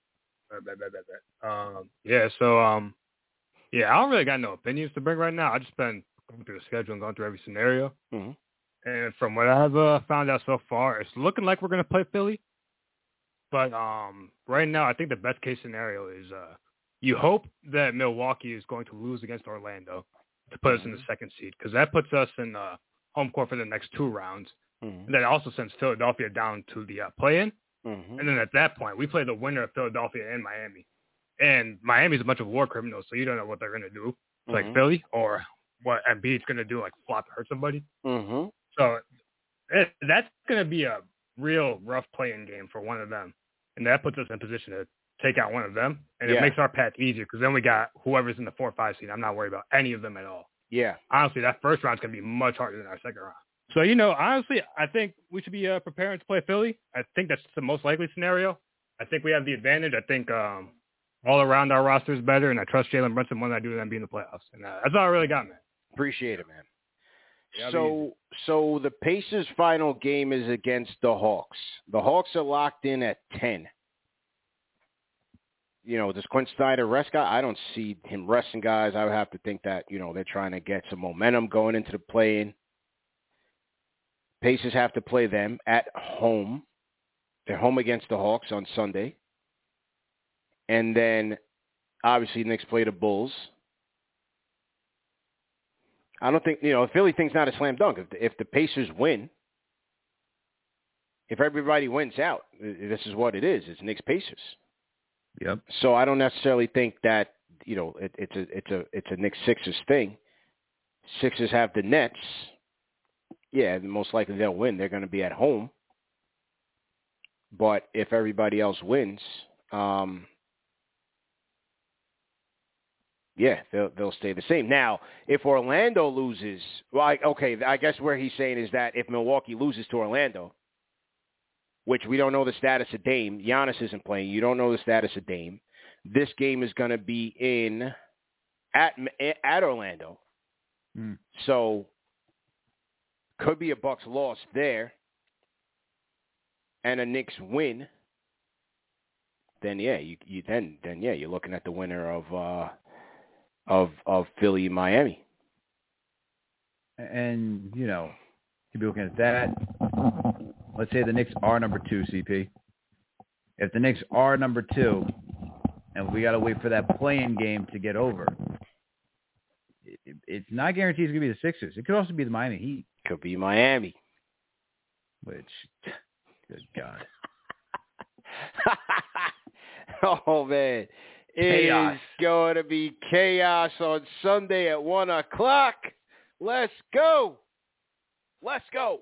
I don't really got no opinions to bring right now. I just been going through the schedule and going through every scenario. Mm-hmm. And from what I've found out so far, it's looking like we're going to play Philly. But right now, I think the best case scenario is you hope that Milwaukee is going to lose against Orlando to put us in the second seed, because that puts us in home court for the next 2 rounds. Mm-hmm. And that also sends Philadelphia down to the play-in. Mm-hmm. And then at that point, we play the winner of Philadelphia and Miami. And Miami's a bunch of war criminals, so you don't know what they're going to do, like Philly, or what Embiid's going to do, like flop to hurt somebody. Mm-hmm. So that's going to be a real rough play-in game for one of them. And that puts us in position to take out one of them. And it makes our path easier, because then we got whoever's in the 4 or 5 seed. I'm not worried about any of them at all. Yeah. Honestly, that first round's going to be much harder than our second round. So, honestly, I think we should be preparing to play Philly. I think that's the most likely scenario. I think we have the advantage. I think all around our roster is better, and I trust Jalen Brunson more than I do them being in the playoffs. And that's all I really got, man. Appreciate it, man. Yeah, so the Pacers' final game is against the Hawks. The Hawks are locked in at 10. Does Quinn Snyder rest guys? I don't see him resting guys. I would have to think that, they're trying to get some momentum going into the play-in. Pacers have to play them at home. They're home against the Hawks on Sunday. And then, obviously, Knicks play the Bulls. I don't think, Philly thing's not a slam dunk. If the Pacers win, if everybody wins out, this is what it is. It's Knicks Pacers. Yep. So I don't necessarily think that, it's a Knicks Sixers thing. Sixers have the Nets. Yeah, most likely they'll win. They're going to be at home. But if everybody else wins, they'll stay the same. Now, if Orlando loses, I guess where he's saying is that if Milwaukee loses to Orlando, which we don't know the status of Dame, Giannis isn't playing. You don't know the status of Dame. This game is going to be at Orlando. So could be a Bucks loss there and a Knicks win. Then you're looking at the winner of Philly and Miami. And you'd be looking at that. Let's say the Knicks are number 2, CP. If the Knicks are number 2, and we got to wait for that play-in game to get over, it's not guaranteed it's going to be the Sixers. It could also be the Miami Heat. Could be Miami. Which, good God. Oh, man. Chaos. It is going to be chaos on Sunday at 1 o'clock. Let's go. Let's go.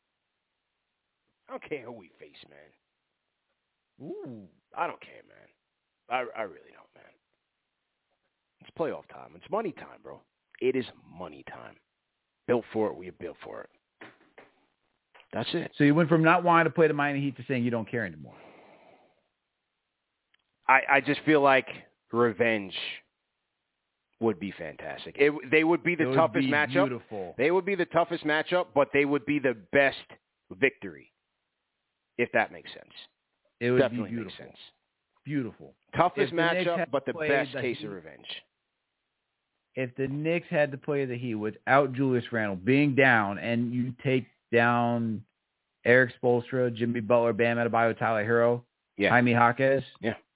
I don't care who we face, man. Ooh, I don't care, man. I really don't, man. It's playoff time. It's money time, bro. It is money time. built for it. We are built for it. That's it. So you went from not wanting to play the Miami Heat to saying you don't care anymore. I just feel like revenge would be fantastic. They would be the toughest matchup. Beautiful. They would be the toughest matchup, but they would be the best victory, if that makes sense. It would definitely be beautiful. Makes sense. Beautiful. Toughest matchup, but the best case of revenge. If the Knicks had to play the Heat without Julius Randle being down, and you take down Eric Spoelstra, Jimmy Butler, Bam Adebayo, Tyler Hero, Jaime Jaquez,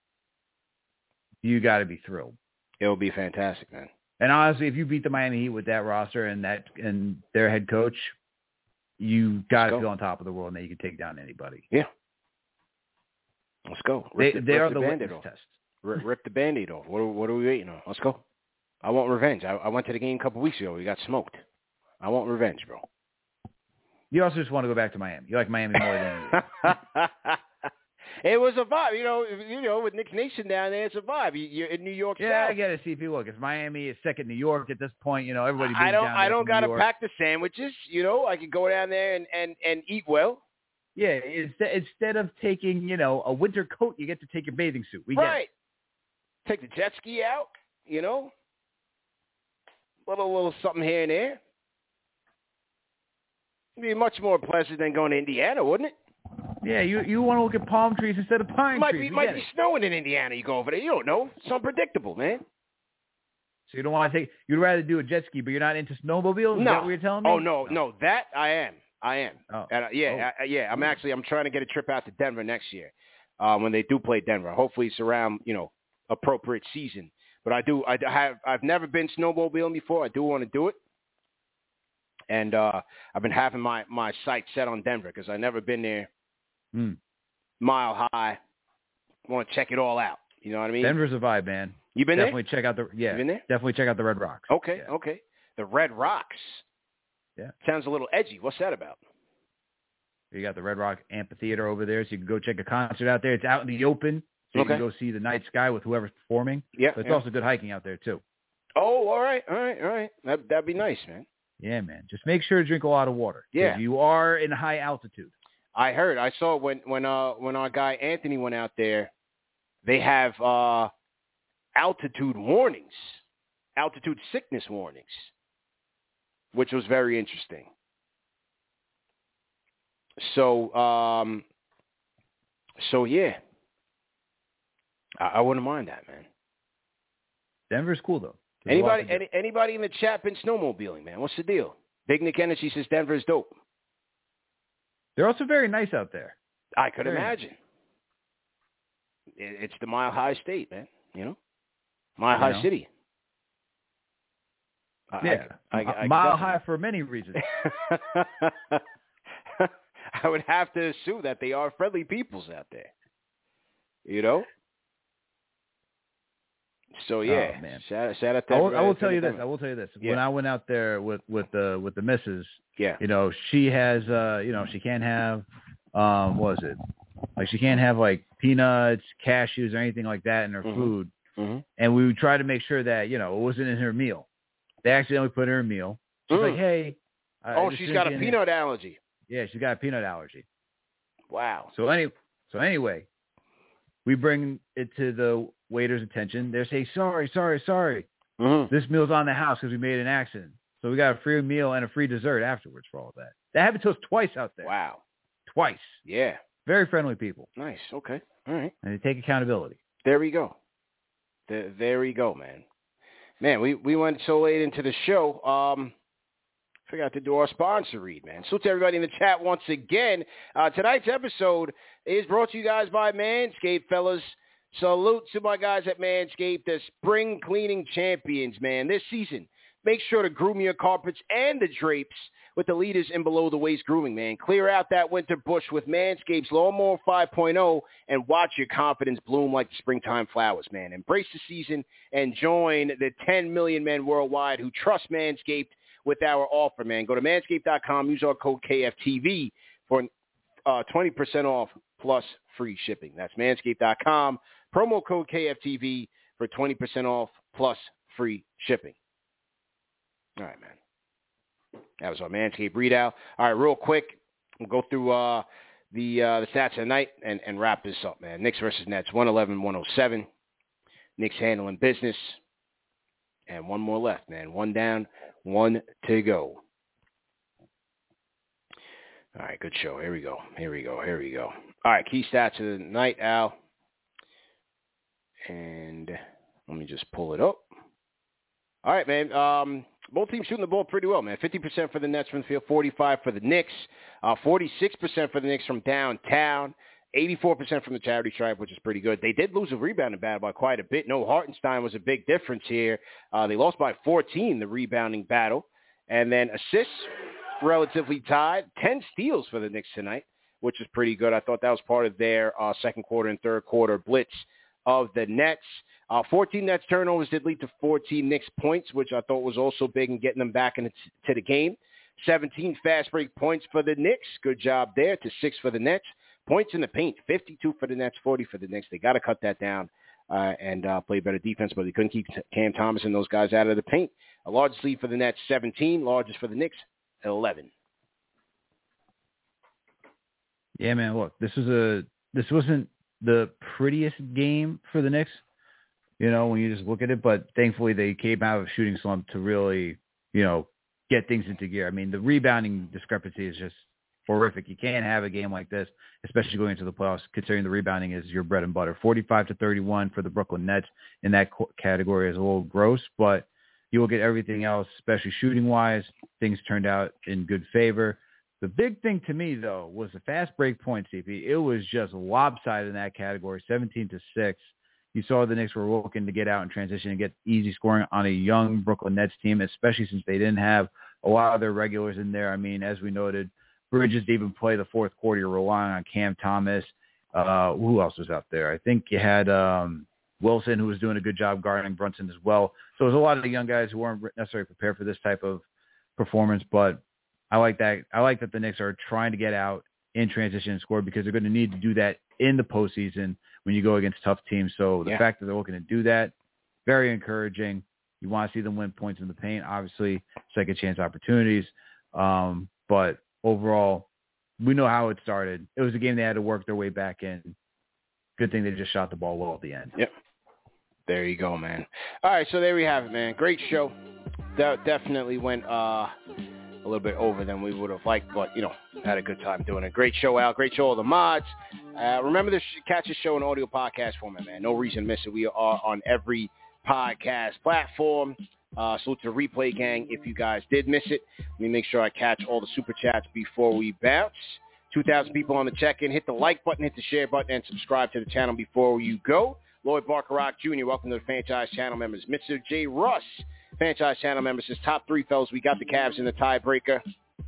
you got to be thrilled. It will be fantastic, man. And honestly, if you beat the Miami Heat with that roster and their head coach, you got to feel on top of the world, and that you can take down anybody. Yeah. Let's go. They are the litmus test. Rip the Band-Aid off. What are we waiting on? Let's go. I want revenge. I went to the game a couple weeks ago. We got smoked. I want revenge, bro. You also just want to go back to Miami. You like Miami more than you. It was a vibe, you know, with Knicks Nation down there, it's a vibe. You're in New York. Yeah, South. I get it, CP. Look, it's Miami. It's second New York at this point. You know, everybody. I don't got to pack the sandwiches. You know, I could go down there and eat well. Yeah, instead of taking, you know, a winter coat, you get to take your bathing suit. We get it. Take the jet ski out. You know, little something here and there. It'd be much more pleasant than going to Indiana, wouldn't it? Yeah, you want to look at palm trees instead of pine trees. It might be snowing in Indiana. You go over there. You don't know. It's unpredictable, man. So you don't want to take. You'd rather do a jet ski, but you're not into snowmobiles. Is that what you're telling me? Oh no, that I am. Oh. And, I'm trying to get a trip out to Denver next year when they do play Denver. Hopefully it's around appropriate season. But I've never been snowmobiling before. I do want to do it. And I've been having my sights set on Denver because I've never been there. Mile high. I want to check it all out. You know what I mean? Denver's a vibe, man. You been there? Check out the You been there? Definitely check out the Red Rocks. Okay. The Red Rocks. Yeah. Sounds a little edgy. What's that about? You got the Red Rock Amphitheater over there, so you can go check a concert out there. It's out in the open, so you can go see the night sky with whoever's performing. Yeah. But it's also good hiking out there too. Oh, all right. That'd be nice, man. Yeah, man. Just make sure to drink a lot of water. Yeah. You are in high altitude. I saw when our guy Anthony went out there, they have altitude warnings, altitude sickness warnings, which was very interesting. So yeah, I wouldn't mind that, man. Denver's cool though. Anybody in the chat been snowmobiling, man? What's the deal? Big Nick Energy says Denver is dope. They're also very nice out there. I could imagine. It's the Mile High State, man. Mile High City. Yeah, Mile High for many reasons. I would have to assume that they are friendly peoples out there. So yeah, oh, man. Shout out to I will tell you this. Yeah. When I went out there with the missus, she has she can't have what is it? Like she can't have like peanuts, cashews, or anything like that in her food. Mm-hmm. And we would try to make sure that it wasn't in her meal. They accidentally put it in her meal. She's like, hey. She's got a peanut allergy. Yeah, she's got a peanut allergy. Wow. So anyway, we bring it to the waiter's attention. They say, sorry. Mm-hmm. This meal's on the house because we made an accident. So we got a free meal and a free dessert afterwards for all of that. That happened to us twice out there. Wow. Twice. Yeah. Very friendly people. Nice. Okay. All right. And they take accountability. There we go. There we go, man. Man, we went so late into the show. Forgot to do our sponsor read, man. Salute to everybody in the chat once again. Tonight's episode is brought to you guys by Manscaped, fellas. Salute to my guys at Manscaped, the spring cleaning champions, man. This season, make sure to groom your carpets and the drapes with the leaders in below-the-waist grooming, man. Clear out that winter bush with Manscaped's Lawnmower 5.0 and watch your confidence bloom like the springtime flowers, man. Embrace the season and join the 10 million men worldwide who trust Manscaped with our offer, man. Go to manscaped.com, use our code KFTV for 20% off plus free shipping. That's manscaped.com, promo code KFTV for 20% off plus free shipping. All right, man. That was our Manscaped readout. All right, real quick, we'll go through the stats of the night and wrap this up, man. Knicks versus Nets, 111-107. Knicks handling business. And one more left, man. One down, one to go. All right, good show. Here we go. All right, key stats of the night, Al. And let me just pull it up. All right, man. Both teams shooting the ball pretty well, man. 50% for the Nets from the field, 45% for the Knicks, 46% for the Knicks from downtown, 84% from the charity stripe, which is pretty good. They did lose a rebounding battle by quite a bit. No Hartenstein was a big difference here. They lost by 14, the rebounding battle. And then assists, relatively tied. 10 steals for the Knicks tonight, which is pretty good. I thought that was part of their second quarter and third quarter blitz of the Nets. 14 Nets turnovers did lead to 14 Knicks points, which I thought was also big in getting them back into the game. 17 fast break points for the Knicks. Good job there, to 6 for the Nets. Points in the paint, 52 for the Nets, 40 for the Knicks. They got to cut that down and play better defense, but they couldn't keep Cam Thomas and those guys out of the paint. A largest lead for the Nets, 17. Largest for the Knicks, 11. Yeah, man, look, this wasn't the prettiest game for the Knicks, you know, when you just look at it, but thankfully they came out of a shooting slump to really, you know, get things into gear. I mean, the rebounding discrepancy is just horrific. You can't have a game like this, especially going into the playoffs, considering the rebounding is your bread and butter. 45-31 for the Brooklyn Nets in that category is a little gross, but you will get everything else, especially shooting-wise. Things turned out in good favor. The big thing to me, though, was the fast break points, CP. It was just lopsided in that category, 17-6. You saw the Knicks were looking to get out in transition and get easy scoring on a young Brooklyn Nets team, especially since they didn't have a lot of their regulars in there. I mean, as we noted, Bridges didn't even play the fourth quarter. You're relying on Cam Thomas. Who else was out there? I think you had Wilson, who was doing a good job guarding Brunson as well. So there's a lot of the young guys who weren't necessarily prepared for this type of performance, but I like that. I like that the Knicks are trying to get out in transition and score, because they're going to need to do that in the postseason when you go against tough teams. So the fact that they're looking to do that, very encouraging. You want to see them win points in the paint, obviously, second chance opportunities. But overall, we know how it started. It was a game they had to work their way back in. Good thing they just shot the ball well at the end. Yep. There you go, man. All right, so there we have it, man. Great show. That definitely went a little bit over than we would have liked, but, you know, had a good time doing it. Great show, Al. Great show, all the mods. Remember to catch the show in audio podcast format, man. No reason to miss it. We are on every podcast platform. Salute to the replay gang if you guys did miss it. Let me make sure I catch all the super chats before we bounce. 2,000 people on the check-in. Hit the like button, hit the share button, and subscribe to the channel before you go. Lloyd Barker-Rock Jr., welcome to the franchise channel members. Mr. J. Russ, franchise channel members, says top 3, fellas. We got the Cavs in the tiebreaker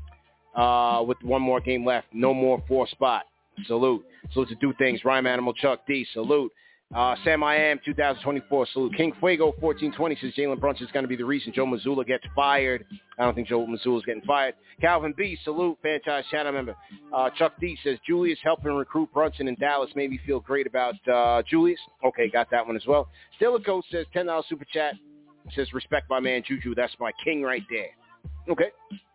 with one more game left. No more 4 spot. Salute. Salute to Do Things. Rhyme Animal Chuck D. Salute. Sam I Am 2024. Salute. King Fuego 1420 says Jalen Brunson is going to be the reason Joe Mazzulla gets fired. I don't think Joe Mazzulla is getting fired. Calvin B. Salute. Franchise channel member. Chuck D says Julius helping recruit Brunson in Dallas made me feel great about Julius. Okay, got that one as well. Still a Ghost says $10 super chat. Says respect my man Juju. That's my king right there. Okay.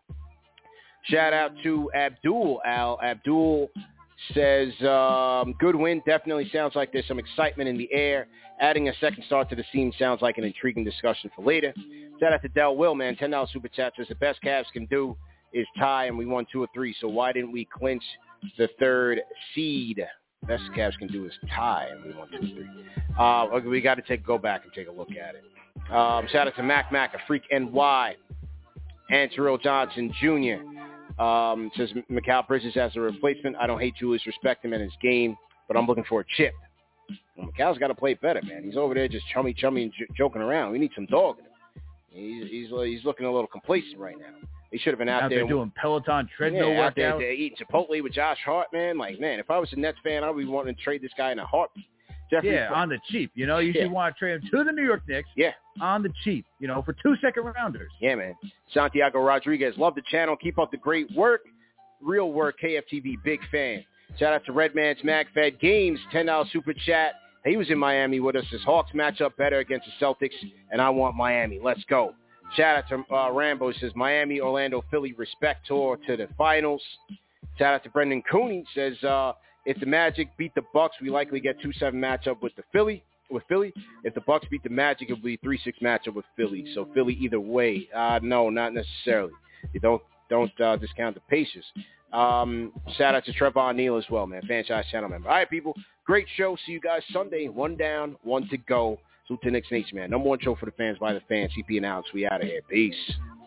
Shout out to Abdul. Abdul says, good win. Definitely sounds like there's some excitement in the air. Adding a second start to the scene sounds like an intriguing discussion for later. Shout out to Del Will, man. $10 super chat says the best Cavs can do is tie, and we won 2 or 3. So why didn't we clinch the 3rd seed? Best Cavs can do is tie, and we won 2 or 3. We got to go back and take a look at it. Shout out to Mac, a Freak NY. And Terrell Johnson Jr. Says Mikal Bridges as a replacement. I don't hate Julius, respect him in his game, but I'm looking for a chip. Well, Mikal's got to play better, man. He's over there just chummy and joking around. We need some dog in him. He's looking a little complacent right now. He should have been out there doing Peloton treadmill workouts. Out there eating Chipotle with Josh Hart, man. Like, man, if I was a Nets fan, I'd be wanting to trade this guy in a heartbeat. On the cheap. You know, you should want to trade him to the New York Knicks. Yeah. On the cheap, you know, for 2 second-rounders. Yeah, man. Santiago Rodriguez, love the channel. Keep up the great work. Real work, KFTV, big fan. Shout out to Redman's MagFed Games, $10 super chat. He was in Miami with us. His Hawks match up better against the Celtics, and I want Miami. Let's go. Shout out to Rambo. Says Miami, Orlando, Philly respect tour to the finals. Shout out to Brendan Cooney. Says if the Magic beat the Bucks, we likely get 2-7 matchup with Philly. If the Bucks beat the Magic, it will be 3-6 matchup with Philly. So Philly either way. No, not necessarily. You don't discount the Pacers. Shout out to Trevor O'Neal as well, man. Franchise channel member. All right, people. Great show. See you guys Sunday. 1 down, 1 to go. Salute to Knicks Nation, man. Number one show for the fans by the fans. CP and Alex. We out of here. Peace.